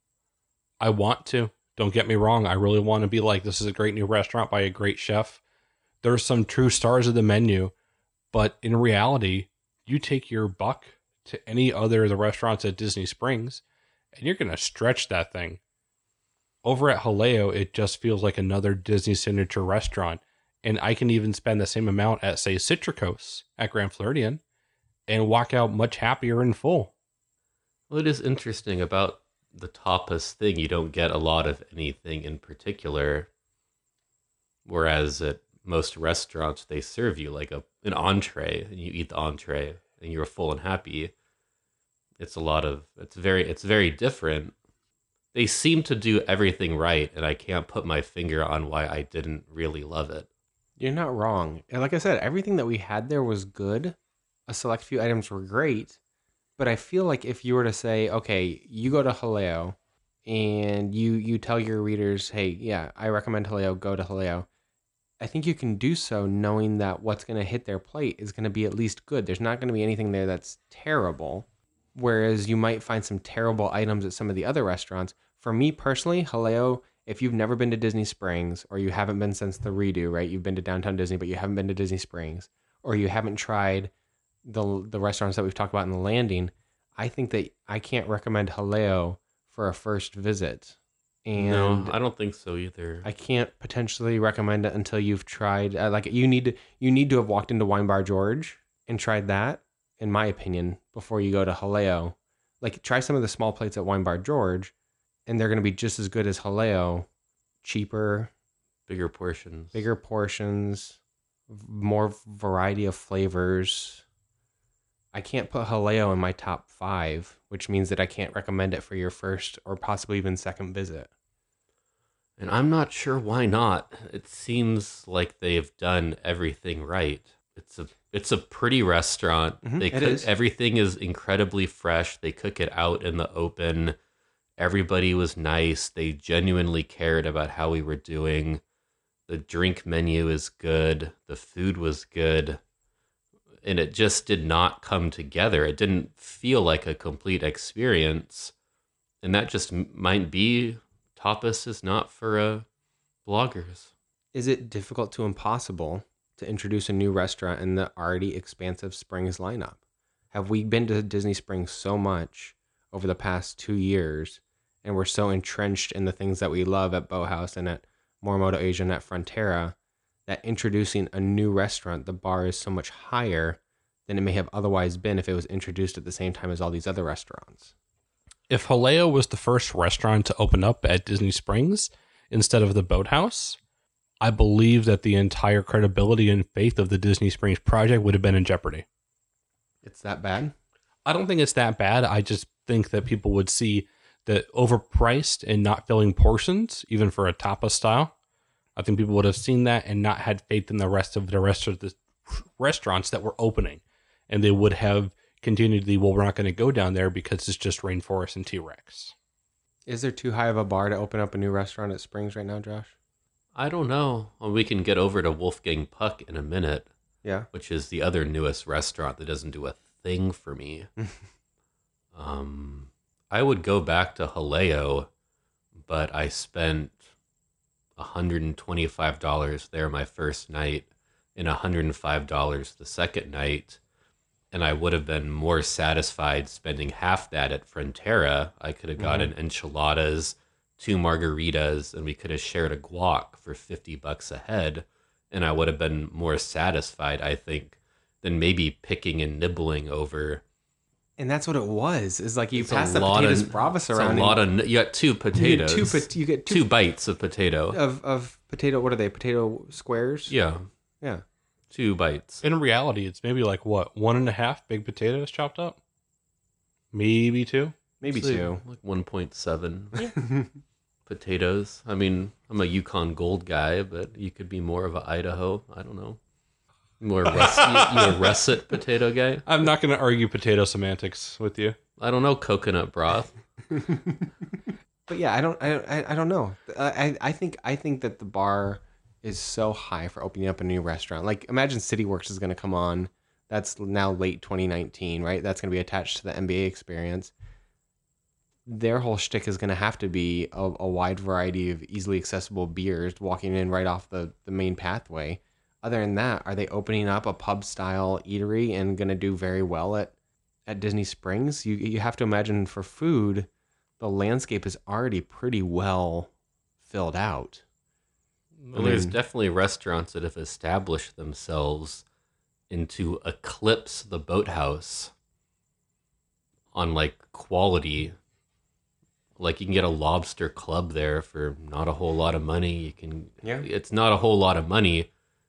I want to. Don't get me wrong. I really want to be like, this is a great new restaurant by a great chef. There's some true stars of the menu, but in reality, you take your buck to any other of the restaurants at Disney Springs, and you're going to stretch that thing. Over at Haleo, it just feels like another Disney signature restaurant, and I can even spend the same amount at, say, Citricos at Grand Floridian and walk out much happier and full. Well, it is interesting about the tapas thing. You don't get a lot of anything in particular, whereas at most restaurants, they serve you like an entree, and you eat the entree, and you're full and happy. It's very different. They seem to do everything right, and I can't put my finger on why I didn't really love it. You're not wrong. And like I said, everything that we had there was good. A select few items were great. But I feel like if you were to say, okay, you go to Haleo and you tell your readers, hey, yeah, I recommend Haleo, go to Haleo. I think you can do so knowing that what's going to hit their plate is going to be at least good. There's not going to be anything there that's terrible. Whereas you might find some terrible items at some of the other restaurants. For me personally, Haleo, if you've never been to Disney Springs, or you haven't been since the redo, right? You've been to Downtown Disney, but you haven't been to Disney Springs, or you haven't tried the restaurants that we've talked about in the landing, I think that I can't recommend Haleo for a first visit. And No, I don't think so either. I can't potentially recommend it until you've tried. Like you need to have walked into Wine Bar George and tried that, in my opinion, before you go to Haleo. Like try some of the small plates at Wine Bar George, and they're going to be just as good as Haleo, cheaper, Bigger portions. more variety of flavors. I can't put Haleo in my top 5, which means that I can't recommend it for your first or possibly even second visit. And I'm not sure why not. It seems like they've done everything right. It's a pretty restaurant. It is. Everything is incredibly fresh. They cook it out in the open. Everybody was nice. They genuinely cared about how we were doing. The drink menu is good. The food was good. And it just did not come together. It didn't feel like a complete experience. And that just might be tapas is not for bloggers. Is it difficult to impossible to introduce a new restaurant in the already expansive Springs lineup? Have we been to Disney Springs so much over the past 2 years, and we're so entrenched in the things that we love at Boathouse and at Morimoto Asia and at Frontera, that introducing a new restaurant, the bar is so much higher than it may have otherwise been if it was introduced at the same time as all these other restaurants? If Haleo was the first restaurant to open up at Disney Springs instead of the Boathouse, I believe that the entire credibility and faith of the Disney Springs project would have been in jeopardy. It's that bad? I don't think it's that bad. I just think that people would see that overpriced and not filling portions, even for a tapas style. I think people would have seen that and not had faith in the rest of the restaurants that were opening. And they would have continued the, well, we're not going to go down there because it's just Rainforest and T-Rex. Is there too high of a bar to open up a new restaurant at Springs right now, Josh? I don't know. Well, we can get over to Wolfgang Puck in a minute, Yeah. which is the other newest restaurant that doesn't do a thing for me. I would go back to Haleo, but I spent $125 there my first night and $105 the second night. And I would have been more satisfied spending half that at Frontera. I could have gotten enchiladas, 2 margaritas, and we could have shared a guac for $50 a head. And I would have been more satisfied, I think, than maybe picking and nibbling over. And that's what it was. Is like you It's pass a the lot potatoes of- bravas It's around. a lot of. You got 2 potatoes. You get two 2 bites of potato. of potato. What are they? Potato squares? Yeah, Yeah. 2 bites. In reality, it's maybe like, what, 1.5 big potatoes chopped up? Maybe 2? Maybe So, 2. like 1.7 potatoes. I mean, I'm a Yukon Gold guy, but you could be more of a Idaho. I don't know. More you a russet potato guy? I'm not going to argue potato semantics with you. I don't know, coconut broth. But yeah, I don't know. I think that the bar is so high for opening up a new restaurant. Like imagine CityWorks is going to come on. That's now late 2019, right? That's going to be attached to the NBA experience. Their whole shtick is going to have to be a wide variety of easily accessible beers walking in right off the main pathway. Other than that, are they opening up a pub style eatery and going to do very well at Disney Springs? You have to imagine for food, the landscape is already pretty well filled out. Well, there's definitely restaurants that have established themselves into eclipse the Boathouse on like quality. Like you can get a lobster club there for not a whole lot of money. It's not a whole lot of money,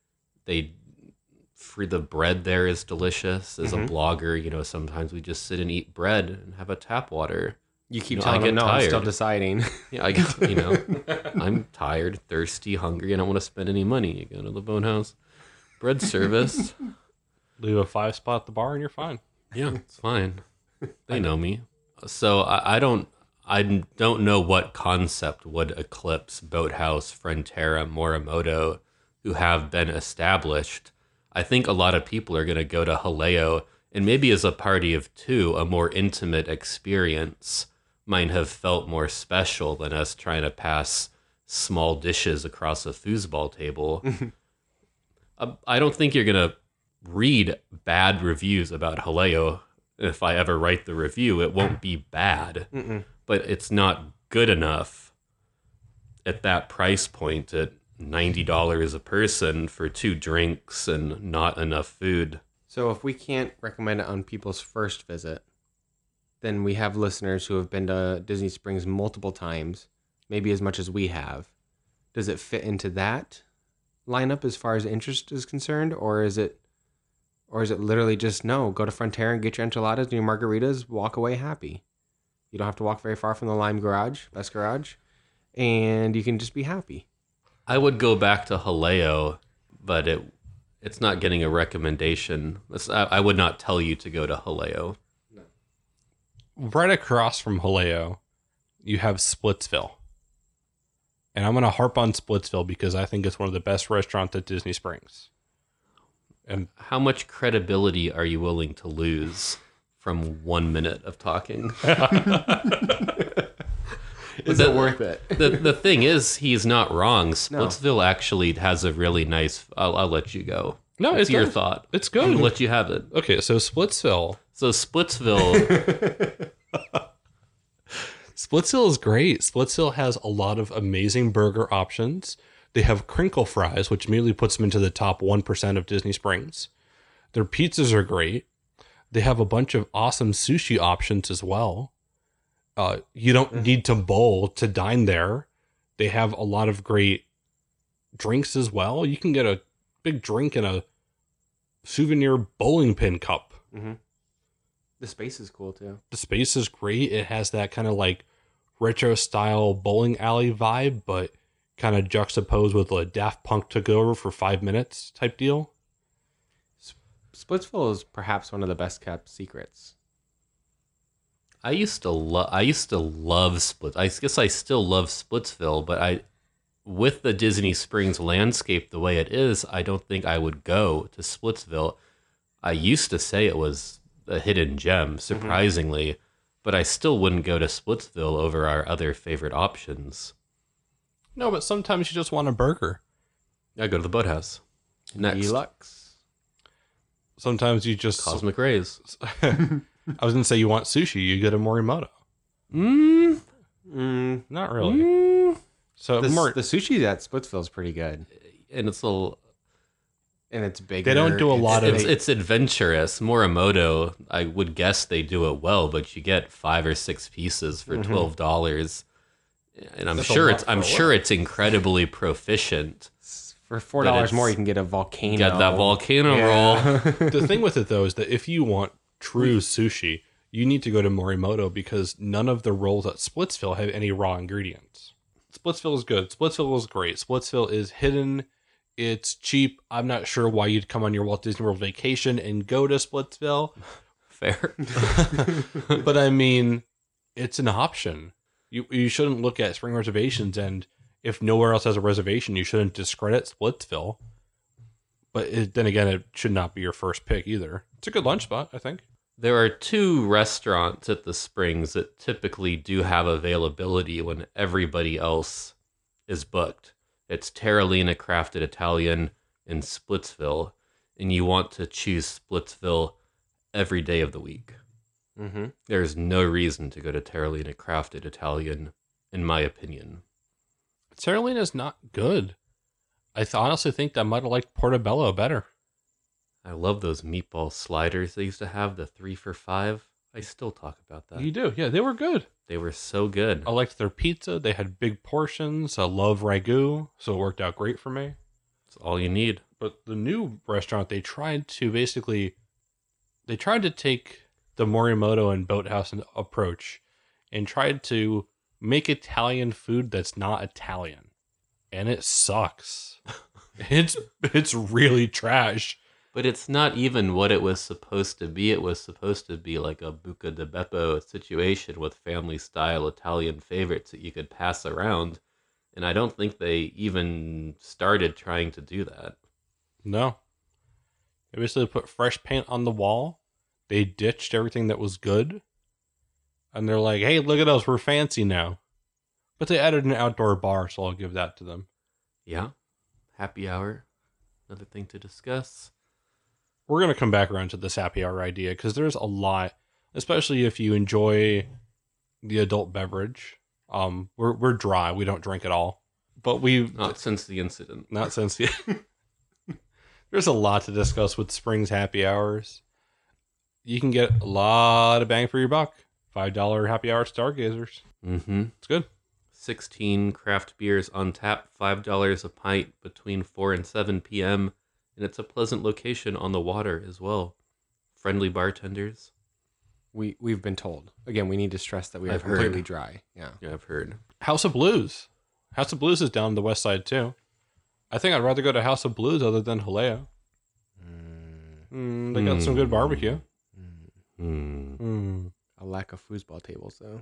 They free the bread there is delicious. As a Mhm. blogger, sometimes we just sit and eat bread and have a tap water. You keep I telling them, get no, I'm still tired. deciding. Yeah, I get, I'm tired, thirsty, hungry. I don't want to spend any money. You go to the Bonehouse bread service. Leave a 5-spot at the bar and you're fine. Yeah, it's fine. They know me. So I don't know what concept would eclipse Boathouse, Frontera, Morimoto, who have been established. I think a lot of people are going to go to Haleo, and maybe as a party of two, a more intimate experience might have felt more special than us trying to pass small dishes across a foosball table. I don't think you're going to read bad reviews about Haleo. If I ever write the review, it won't be bad, but it's not good enough at that price point at $90 a person for 2 drinks and not enough food. So if we can't recommend it on people's first visit, then we have listeners who have been to Disney Springs multiple times, maybe as much as we have. Does it fit into that lineup as far as interest is concerned, or is it literally just no, go to Frontera and get your enchiladas and your margaritas, walk away happy? You don't have to walk very far from the Lime Garage, Best Garage, and you can just be happy. I would go back to Haleo, but it's not getting a recommendation. I would not tell you to go to Haleo. Right across from Haleo, you have Splitsville. And I'm going to harp on Splitsville because I think it's one of the best restaurants at Disney Springs. And How much credibility are you willing to lose from 1 minute of talking? Is it worth it? The thing is, he's not wrong. Splitsville actually has a really nice... I'll let you go. No, It's it's your good. thought. It's I'm good. gonna let you have it. Okay, so Splitsville is great. Splitsville has a lot of amazing burger options. They have crinkle fries, which immediately puts them into the top 1% of Disney Springs. Their pizzas are great. They have a bunch of awesome sushi options as well. You don't need to bowl to dine there. They have a lot of great drinks as well. You can get a big drink in a souvenir bowling pin cup. Mm-hmm. The space is cool too. The space is great. It has that kind of like retro style bowling alley vibe, but kind of juxtaposed with a Daft Punk took over for 5 minutes type deal. Splitsville is perhaps one of the best kept secrets. I used to love Split. I guess I still love Splitsville, but with the Disney Springs landscape the way it is, I don't think I would go to Splitsville. I used to say it was a hidden gem, surprisingly, but I still wouldn't go to Splitsville over our other favorite options. No, but sometimes you just want a burger. I go to the Boathouse. Next, Deluxe. Sometimes you just... Cosmic Rays. I was going to say you want sushi, you go to Morimoto. Not really. So The sushi at Splitsville is pretty good, And it's a little... and it's bigger. They don't do a lot of... It's adventurous. Morimoto, I would guess they do it well, but you get 5 or 6 pieces for $12, and I'm That's a sure lot it's incredibly proficient. For $4 more, you can get a volcano. You got that volcano Yeah. roll. The thing with it, though, is that if you want true sushi, you need to go to Morimoto because none of the rolls at Splitsville have any raw ingredients. Splitsville is good. Splitsville is great. Splitsville is hidden. It's cheap. I'm not sure why you'd come on your Walt Disney World vacation and go to Splitsville. Fair. But I mean, it's an option. You shouldn't look at spring reservations, and if nowhere else has a reservation, you shouldn't discredit Splitsville. But then again, it should not be your first pick either. It's a good lunch spot, I think. There are 2 restaurants at the Springs that typically do have availability when everybody else is booked. It's Terralina Crafted Italian in Splitsville, and you want to choose Splitsville every day of the week. Mm-hmm. There's no reason to go to Terralina Crafted Italian, in my opinion. Terralina is not good. I honestly think I might have liked Portobello better. I love those meatball sliders they used to have, the 3 for $5. I still talk about that. You do. Yeah, they were good. They were so good. I liked their pizza. They had big portions. I love ragu, so it worked out great for me. It's all you need. But the new restaurant, they tried to take the Morimoto and Boathouse approach and tried to make Italian food that's not Italian. And it sucks. It's really trash. But it's not even what it was supposed to be. It was supposed to be like a buca di beppo situation with family-style Italian favorites that you could pass around. And I don't think they even started trying to do that. No. They basically put fresh paint on the wall. They ditched everything that was good. And they're like, hey, look at us. We're fancy now. But they added an outdoor bar, so I'll give that to them. Yeah. Happy hour. Another thing to discuss. We're going to come back around to this happy hour idea because there's a lot, especially if you enjoy the adult beverage. We're dry. We don't drink at all. But Not since the incident. Not since the... There's a lot to discuss with Springs happy hours. You can get a lot of bang for your buck. $5 happy hour Stargazers. Mm-hmm. It's good. 16 craft beers on tap, $5 a pint between 4 and 7 p.m. And it's a pleasant location on the water as well. Friendly bartenders. We've been told. Again, we need to stress that we are I've heard. completely dry. Yeah. Yeah, I've heard. House of Blues. House of Blues is down the west side too. I think I'd rather go to House of Blues other than Haleo. They got some good barbecue. A lack of foosball tables, though.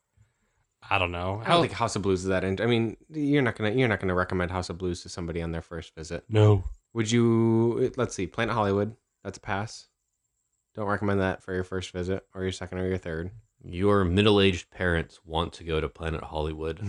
I don't know. I don't think House of Blues is that. I mean, you're not gonna recommend House of Blues to somebody on their first visit. No. Would you? Let's see. Planet Hollywood. That's a pass. Don't recommend that for your first visit or your second or your third. Your middle-aged parents want to go to Planet Hollywood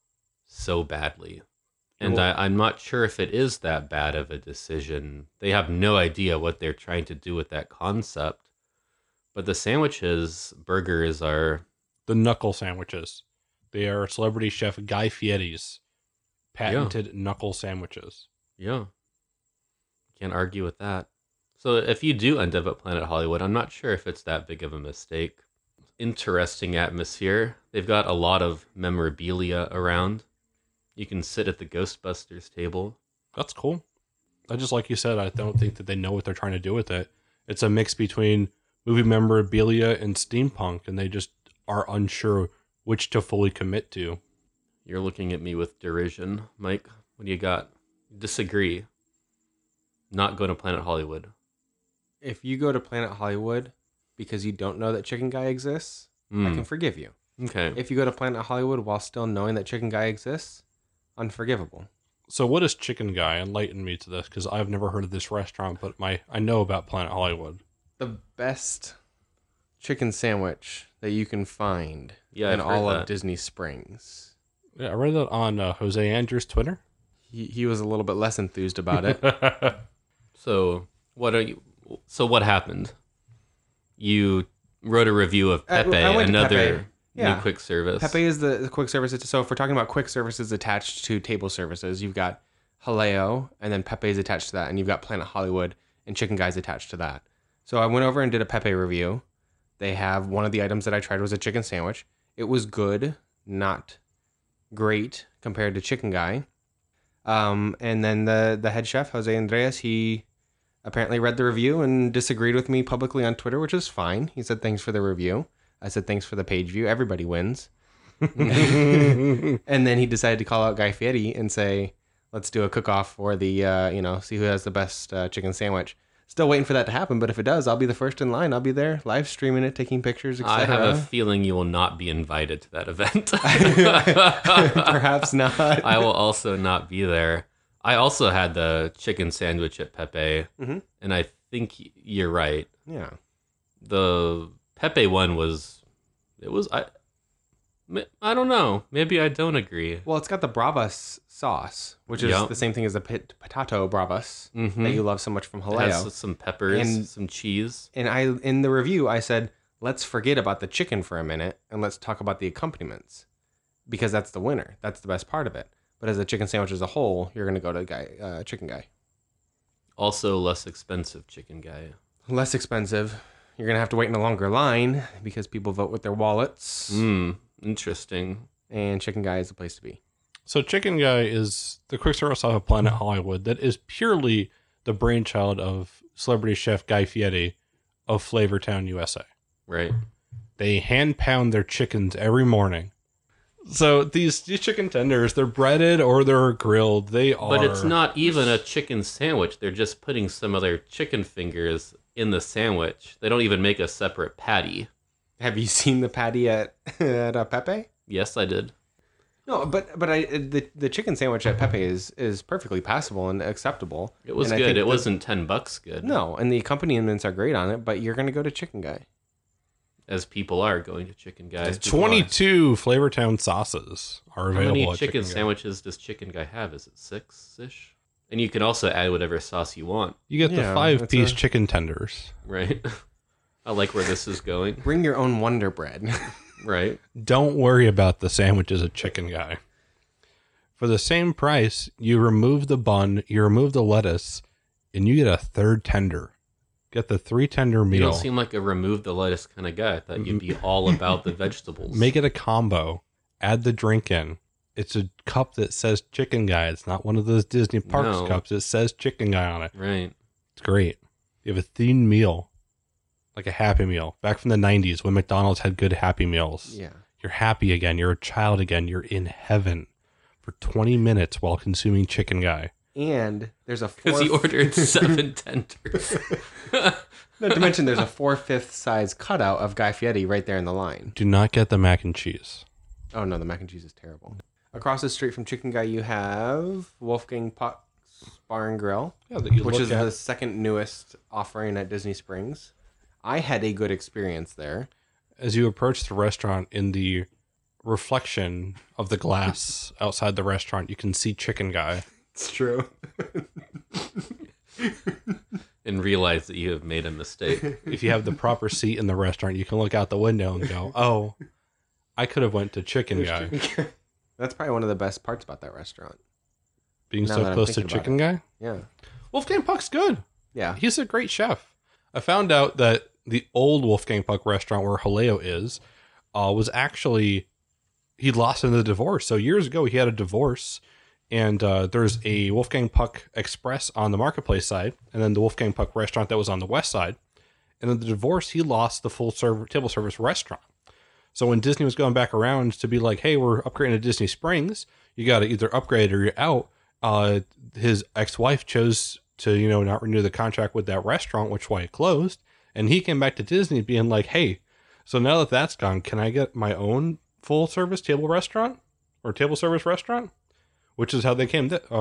so badly. And I'm not sure if it is that bad of a decision. They have no idea what they're trying to do with that concept. But the sandwiches, burgers are... The knuckle sandwiches. They are celebrity chef Guy Fieri's patented knuckle sandwiches. Yeah. Can't argue with that. So if you do end up at Planet Hollywood, I'm not sure if it's that big of a mistake. Interesting atmosphere. They've got a lot of memorabilia around. You can sit at the Ghostbusters table. That's cool. I just, like you said, I don't think that they know what they're trying to do with it. It's a mix between movie memorabilia and steampunk, and they just are unsure which to fully commit to. You're looking at me with derision. Mike, what do you got? Disagree. Not going to Planet Hollywood. If you go to Planet Hollywood because you don't know that Chicken Guy exists, I can forgive you. Okay. If you go to Planet Hollywood while still knowing that Chicken Guy exists, unforgivable. So what is Chicken Guy? Enlighten me to this, because I've never heard of this restaurant, but I know about Planet Hollywood. The best chicken sandwich that you can find in I've all heard of that. Disney Springs. Yeah, I read that on Jose Andrews' Twitter. He was a little bit less enthused about it. So what happened? You wrote a review of Pepe, I went to another Pepe. Yeah. new quick service. Pepe is the quick service. So if we're talking about quick services attached to table services, you've got Haleo, and then Pepe is attached to that, and you've got Planet Hollywood, and Chicken Guy's attached to that. So I went over and did a Pepe review. They have one of the items that I tried was a chicken sandwich. It was good, not great compared to Chicken Guy. And then the head chef, Jose Andres, he apparently read the review and disagreed with me publicly on Twitter, which is fine. He said, thanks for the review. I said, thanks for the page view. Everybody wins. And then he decided to call out Guy Fieri and say, let's do a cook-off for the, see who has the best chicken sandwich. Still waiting for that to happen, but if it does, I'll be the first in line. I'll be there live streaming it, taking pictures, etc. I have a feeling you will not be invited to that event. Perhaps not. I will also not be there. I also had the chicken sandwich at Pepe, and I think you're right. Yeah. The Pepe one I don't know. Maybe I don't agree. Well, it's got the bravas sauce, which is Yep. the same thing as the potato bravas that you love so much from It Haleo. has some peppers, And- some cheese. And in the review, I said, let's forget about the chicken for a minute and let's talk about the accompaniments, because that's the winner. That's the best part of it. But as a chicken sandwich as a whole, you're going to go to Chicken Guy. Also less expensive chicken guy. Less expensive. You're going to have to wait in a longer line because people vote with their wallets. Interesting. And Chicken Guy is the place to be. So Chicken Guy is the quick service off of Planet Hollywood that is purely the brainchild of celebrity chef Guy Fieri of Flavortown, USA. Right. They hand pound their chickens every morning. So these chicken tenders, they're breaded or they're grilled. They are. But it's not even a chicken sandwich. They're just putting some of their chicken fingers in the sandwich. They don't even make a separate patty. Have you seen the patty at Pepe? Yes, I did. No, but the chicken sandwich at Pepe is perfectly passable and acceptable. It was And I good. think It wasn't $10 good. No, and the accompaniments are great on it, but you're going to go to Chicken Guy. As people are going to Chicken Guy. 22 Flavortown sauces are How available many at chicken Guy. sandwiches does Chicken Guy have? Is it 6-ish? And you can also add whatever sauce you want, You get the Yeah, 5-piece that's chicken tenders. right? I like where this is going, Bring your own Wonder Bread. right? Don't worry about the sandwiches at Chicken Guy. For the same price, you remove the bun, you remove the lettuce, and you get a third tender. Get the 3-tender You meal. don't seem like a remove the lettuce kind of guy. I thought you'd be all about the vegetables. Make it a combo. Add the drink in. It's a cup that says Chicken Guy. It's not one of those Disney Parks No. cups. It says Chicken Guy on it. Right. It's great. You have a themed meal, like a Happy Meal. Back from the 90s when McDonald's had good Happy Meals. Yeah. You're happy again. You're a child again. You're in heaven for 20 minutes while consuming Chicken Guy. And there's a Because he fourth, ordered 7 tenders. not to mention there's a 4/5 size cutout of Guy Fieri right there in the line. Do not get the mac and cheese. Oh no, the mac and cheese is terrible. Across the street from Chicken Guy, you have Wolfgang Puck's Bar and Grill, Yeah, that you which look is at. the second newest offering at Disney Springs. I had a good experience there. As you approach the restaurant, in the reflection of the glass outside the restaurant, you can see Chicken Guy. It's true. And realize that you have made a mistake. If you have the proper seat in the restaurant, you can look out the window and go, "Oh, I could have went to Chicken Guy." That's probably one of the best parts about that restaurant. Being Now so that I'm close to thinking about Chicken Guy. Yeah. Wolfgang Puck's good. Yeah. He's a great chef. I found out that the old Wolfgang Puck restaurant where Haleo is was actually, he lost in the divorce. So years ago, he had a divorce, and there's a Wolfgang Puck Express on the marketplace side, and then the Wolfgang Puck restaurant that was on the west side. And in the divorce, he lost the full table service restaurant. So when Disney was going back around to be like, hey, we're upgrading to Disney Springs, you got to either upgrade or you're out. His ex-wife chose to, not renew the contract with that restaurant, which why it closed. And he came back to Disney being like, hey, so now that that's gone, can I get my own full service table restaurant or table service restaurant? Which is how they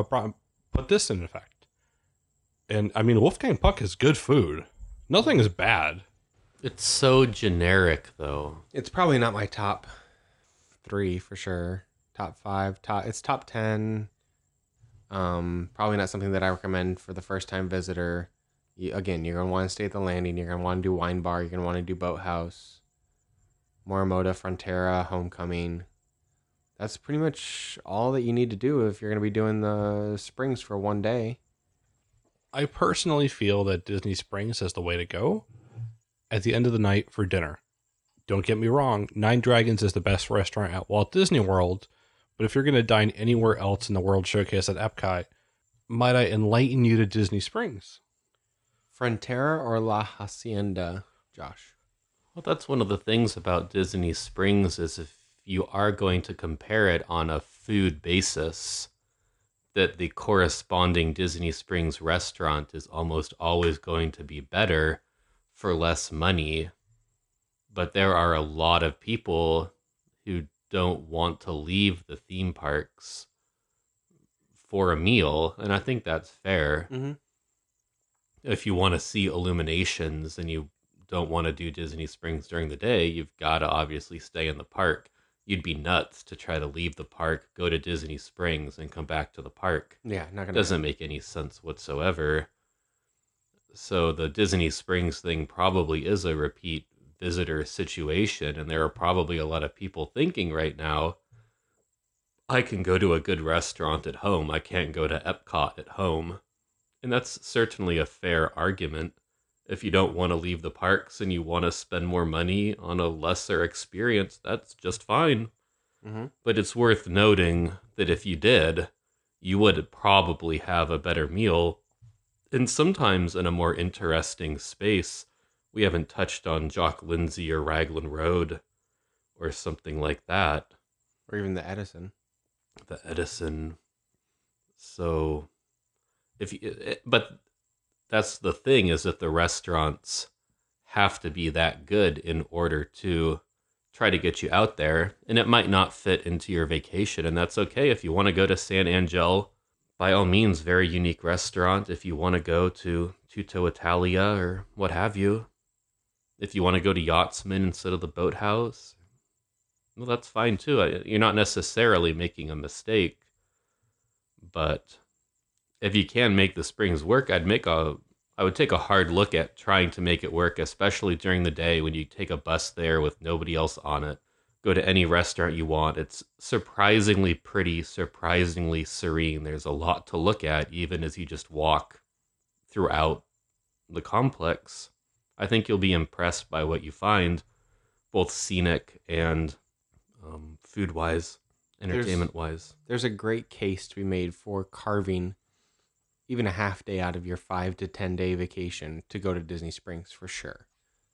put this in effect. And I mean, Wolfgang Puck is good food. Nothing is bad. It's so generic, though. It's probably not my top 3 for sure. Top 5. It's top 10. Probably not something that I recommend for the first time visitor. Again, you're going to want to stay at the Landing. You're going to want to do Wine Bar. You're going to want to do Boathouse. Morimoto, Frontera, Homecoming. That's pretty much all that you need to do if you're going to be doing the Springs for one day. I personally feel that Disney Springs is the way to go at the end of the night for dinner. Don't get me wrong, Nine Dragons is the best restaurant at Walt Disney World, but if you're going to dine anywhere else in the World Showcase at Epcot, might I enlighten you to Disney Springs? Frontera or La Hacienda, Josh? Well, that's one of the things about Disney Springs is if you are going to compare it on a food basis, that the corresponding Disney Springs restaurant is almost always going to be better for less money. But there are a lot of people who don't want to leave the theme parks for a meal, and I think that's fair. Mm-hmm. If you want to see Illuminations and you don't want to do Disney Springs during the day, you've got to obviously stay in the park. You'd be nuts to try to leave the park, go to Disney Springs, and come back to the park. Yeah, not gonna. Doesn't make any sense whatsoever. So the Disney Springs thing probably is a repeat visitor situation, and there are probably a lot of people thinking right now, I can go to a good restaurant at home. I can't go to Epcot at home. And that's certainly a fair argument. If you don't want to leave the parks and you want to spend more money on a lesser experience, that's just fine. Mm-hmm. But it's worth noting that if you did, you would probably have a better meal, and sometimes in a more interesting space. We haven't touched on Jock Lindsay or Raglan Road or something like that. Or even the Edison. The Edison. So, but that's the thing, is that the restaurants have to be that good in order to try to get you out there, and it might not fit into your vacation, and that's okay. If you want to go to San Angel, by all means, very unique restaurant. If you want to go to Tutto Italia or what have you, if you want to go to Yachtsman instead of the Boathouse, well, that's fine too. You're not necessarily making a mistake, but if you can make the Springs work, I would take a hard look at trying to make it work, especially during the day when you take a bus there with nobody else on it. Go to any restaurant you want. It's surprisingly pretty, surprisingly serene. There's a lot to look at, even as you just walk throughout the complex. I think you'll be impressed by what you find, both scenic and food-wise, entertainment-wise. There's a great case to be made for carving even a half day out of your 5 to 10 day vacation to go to Disney Springs for sure.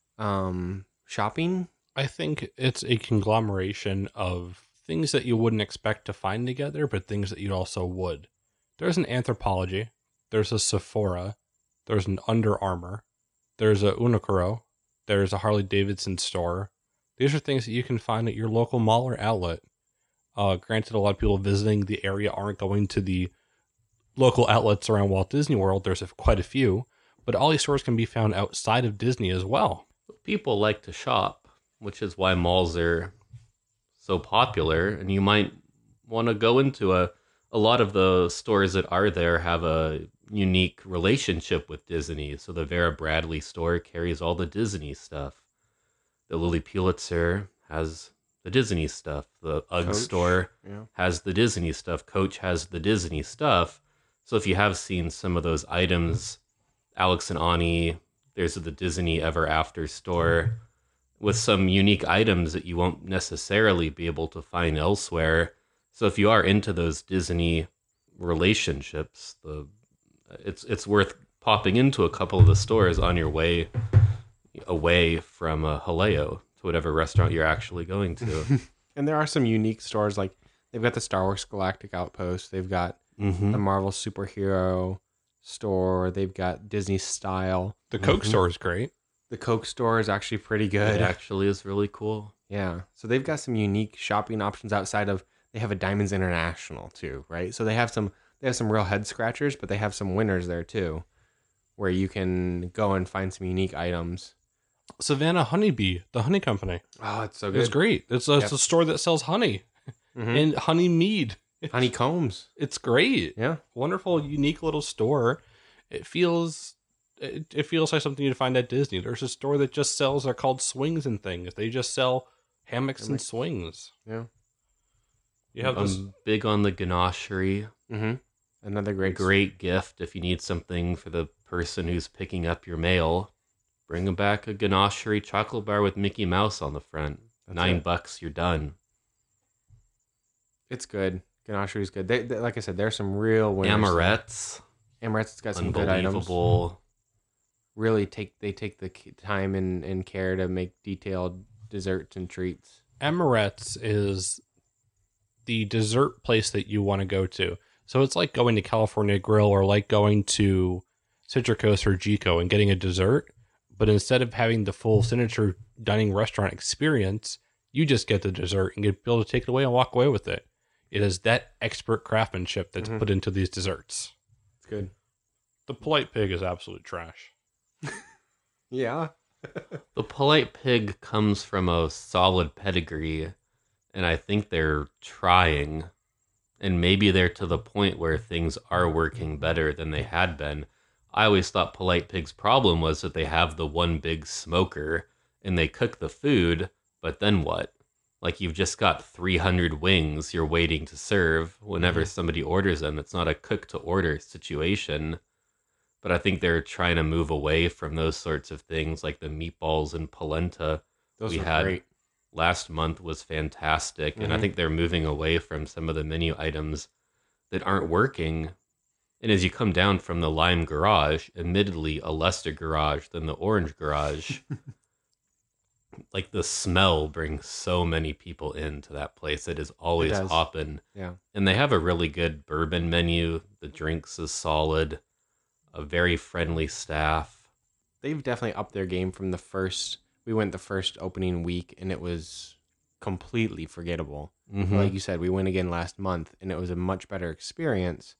Shopping? I think it's a conglomeration of things that you wouldn't expect to find together, but things that you also would. There's an Anthropologie, there's a Sephora, there's an Under Armour, there's a Uniqlo, there's a Harley Davidson store. These are things that you can find at your local mall or outlet. Granted, a lot of people visiting the area aren't going to the local outlets around Walt Disney World. There's quite a few, but all these stores can be found outside of Disney as well. People like to shop, which is why malls are so popular, and you might want to go into a lot of the stores that are there have a unique relationship with Disney. So the Vera Bradley store carries all the Disney stuff. The Lilly Pulitzer has the Disney stuff. The UGG Coach, store yeah. has the Disney stuff. Coach has the Disney stuff. So if you have seen some of those items, Alex and Ani, there's the Disney Ever After store with some unique items that you won't necessarily be able to find elsewhere. So if you are into those Disney relationships, it's worth popping into a couple of the stores on your way away from Haleo to whatever restaurant you're actually going to. And there are some unique stores, like they've got the Star Wars Galactic Outpost, they've got the Marvel Superhero store, they've got Disney Style. The Coke store is great. The Coke store is actually pretty good. It actually is really cool. Yeah. So they've got some unique shopping options outside of, they have a Diamonds International too, right? So they have some real head scratchers, but they have some winners there too, where you can go and find some unique items. Savannah Honeybee, the honey company. Oh, it's so It's good. great. It's a store that sells honey and honey mead. Honeycombs. It's great. Yeah. Wonderful, unique little store. It feels like something you'd find at Disney. There's a store that just sells, they're called swings and things. They just sell hammocks and swings. Yeah. You have this. I'm big on the ganachery. Another Great gift if you need something for the person who's picking up your mail. Bring them back a ganachery chocolate bar with Mickey Mouse on the front. That's $9, you're done. It's good. Ganachery is good. They, like I said, there's some real winners. Amarettes, Amaret's got some good items. unbelievable. Really take the time and care to make detailed desserts and treats. Amaret's is the dessert place that you want to go to. So it's like going to California Grill or like going to Citricos or Gico and getting a dessert. But instead of having the full signature dining restaurant experience, you just get the dessert and get able to take it away and walk away with it. It is that expert craftsmanship that's put into these desserts. It's good. The Polite Pig is absolute trash. Yeah. The Polite Pig comes from a solid pedigree, and I think they're trying, and maybe they're to the point where things are working better than they had been. I always thought Polite Pig's problem was that they have the one big smoker, and they cook the food, but then what? Like, you've just got 300 wings you're waiting to serve whenever somebody orders them. It's not a cook-to-order situation. But I think they're trying to move away from those sorts of things, like the meatballs and polenta Those we were had great. last month was fantastic. And I think they're moving away from some of the menu items that aren't working. And as you come down from the Lime Garage, admittedly a lesser garage than the Orange Garage, like the smell brings so many people into that place. It is always hopping. Yeah. And they have a really good bourbon menu. The drinks is solid. A very friendly staff. They've definitely upped their game from the first. We went the first opening week, and it was completely forgettable. Like you said, we went again last month, and it was a much better experience.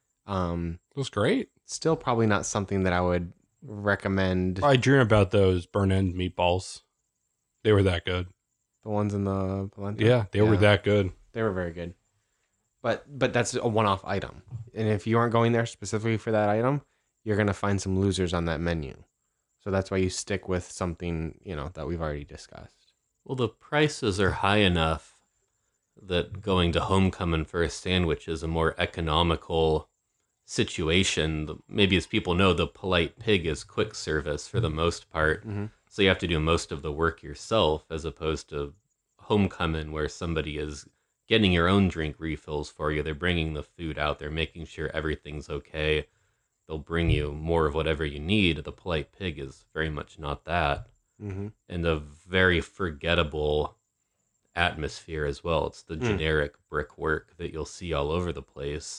It was great. Still probably not something that I would recommend. I dream about those burn-end meatballs. They were that good. The ones in the polenta? Yeah, they were that good. They were very good. But that's a one-off item. And if you aren't going there specifically for that item, you're going to find some losers on that menu. So that's why you stick with something, that we've already discussed. Well, the prices are high enough that going to Homecoming for a sandwich is a more economical situation. Maybe as people know, the Polite Pig is quick service for the most part. So you have to do most of the work yourself, as opposed to Homecoming where somebody is getting your own drink refills for you. They're bringing the food out. They're making sure everything's okay. They'll bring you more of whatever you need. The Polite Pig is very much not that. And a very forgettable atmosphere as well. It's the generic brickwork that you'll see all over the place.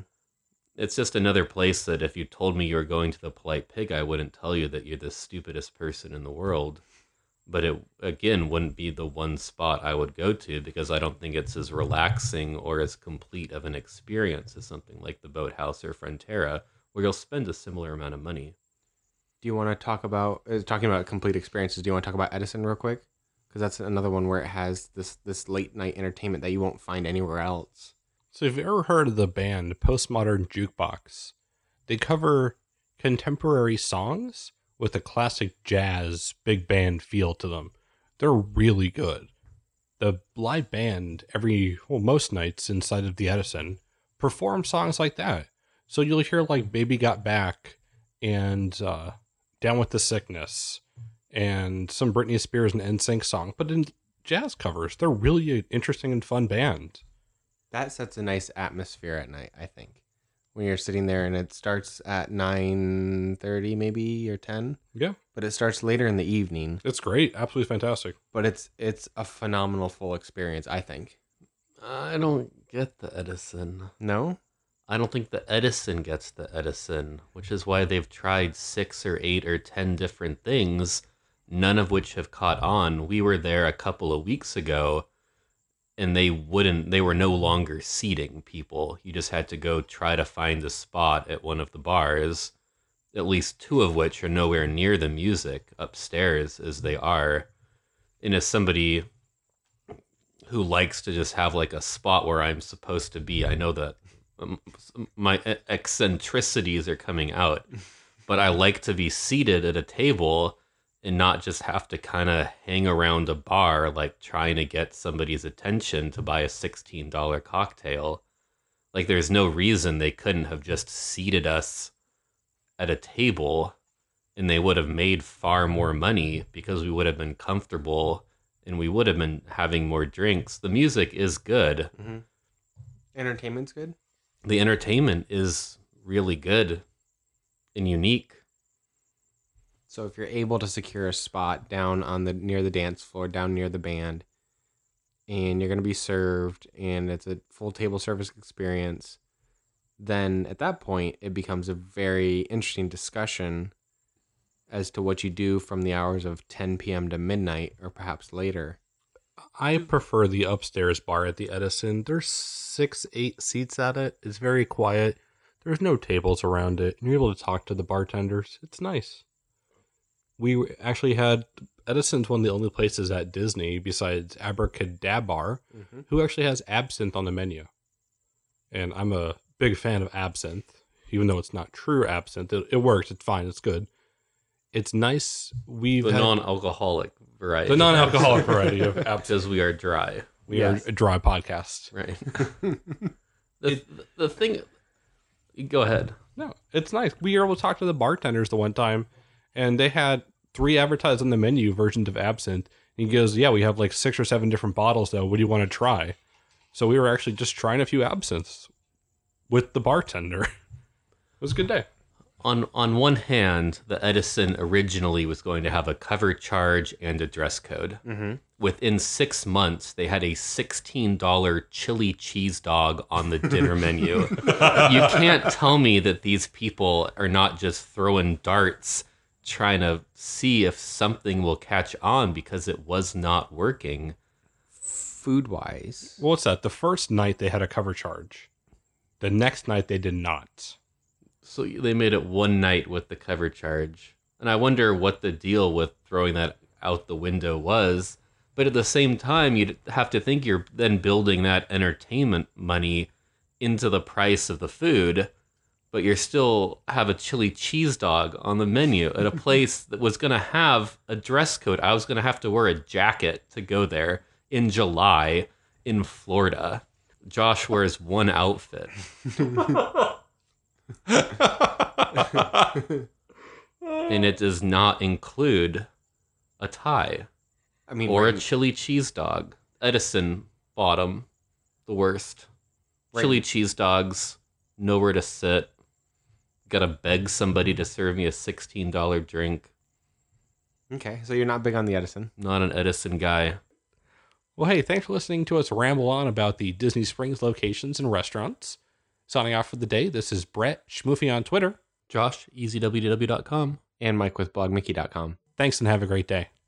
It's just another place that if you told me you were going to the Polite Pig, I wouldn't tell you that you're the stupidest person in the world. But it, again, wouldn't be the one spot I would go to because I don't think it's as relaxing or as complete of an experience as something like the Boathouse or Frontera, where you'll spend a similar amount of money. Do you want to talk about, talking about complete experiences, do you want to talk about Edison real quick? Because that's another one where it has this late night entertainment that you won't find anywhere else. So if you've ever heard of the band Postmodern Jukebox, they cover contemporary songs with a classic jazz big band feel to them. They're really good. The live band most nights inside of the Edison perform songs like that. So you'll hear like Baby Got Back and Down with the Sickness and some Britney Spears and NSYNC song, but in jazz covers. They're really an interesting and fun band. That sets a nice atmosphere at night, I think. When you're sitting there and it starts at 9:30 maybe or 10. Yeah. But it starts later in the evening. It's great. Absolutely fantastic. But it's a phenomenal full experience, I think. I don't get the Edison. No? I don't think the Edison gets the Edison, which is why they've tried 6 or 8 or 10 different things, none of which have caught on. We were there a couple of weeks ago, and they were no longer seating people. You just had to go try to find a spot at one of the bars, at least 2 of which are nowhere near the music upstairs as they are. And as somebody who likes to just have like a spot where I'm supposed to be, I know that my eccentricities are coming out, but I like to be seated at a table and not just have to kind of hang around a bar, like trying to get somebody's attention to buy a $16 cocktail. Like there's no reason they couldn't have just seated us at a table and they would have made far more money because we would have been comfortable and we would have been having more drinks. The music is good. Mm-hmm. Entertainment's good? The entertainment is really good and unique. So if you're able to secure a spot down on near the dance floor, down near the band, and you're going to be served and it's a full table service experience, then at that point it becomes a very interesting discussion as to what you do from the hours of 10 p.m. to midnight or perhaps later. I prefer the upstairs bar at the Edison. There's 6-8 seats at it. It's very quiet. There's no tables around it. You're able to talk to the bartenders. It's nice. We actually had Edison's one of the only places at Disney besides Abracadabra who actually has absinthe on the menu. And I'm a big fan of absinthe, even though it's not true absinthe. It works. It's fine. It's good. It's nice. The non-alcoholic variety. The non-alcoholic variety of absinthe. Because we are dry. We are a dry podcast. Right. the thing... Go ahead. No, it's nice. We were able to talk to the bartenders the one time, and they had 3 advertised on the menu versions of absinthe. And he goes, yeah, we have like 6 or 7 different bottles though. What do you want to try? So we were actually just trying a few absinthes with the bartender. It was a good day. On one hand, the Edison originally was going to have a cover charge and a dress code. Mm-hmm. Within 6 months, they had a $16 chili cheese dog on the dinner menu. You can't tell me that these people are not just throwing darts trying to see if something will catch on, because it was not working. Food-wise. Well, what's that? The first night they had a cover charge. The next night they did not. So they made it one night with the cover charge. And I wonder what the deal with throwing that out the window was. But at the same time, you'd have to think you're then building that entertainment money into the price of the food, but you're still have a chili cheese dog on the menu at a place that was going to have a dress code. I was going to have to wear a jacket to go there in July in Florida. Josh wears one outfit. And it does not include a tie. I mean, Or right, a chili cheese dog. Edison bottom, the worst. Right. Chili cheese dogs, nowhere to sit. Gotta beg somebody to serve me a $16 drink. okay, so you're not big on the Edison. Not an Edison guy. Well, hey, thanks for listening to us ramble on about the Disney Springs locations and restaurants. Signing off for the day, this is Brett Schmoofy on Twitter. Josh, easywww.com. And Mike with blogmickey.com. Thanks and have a great day.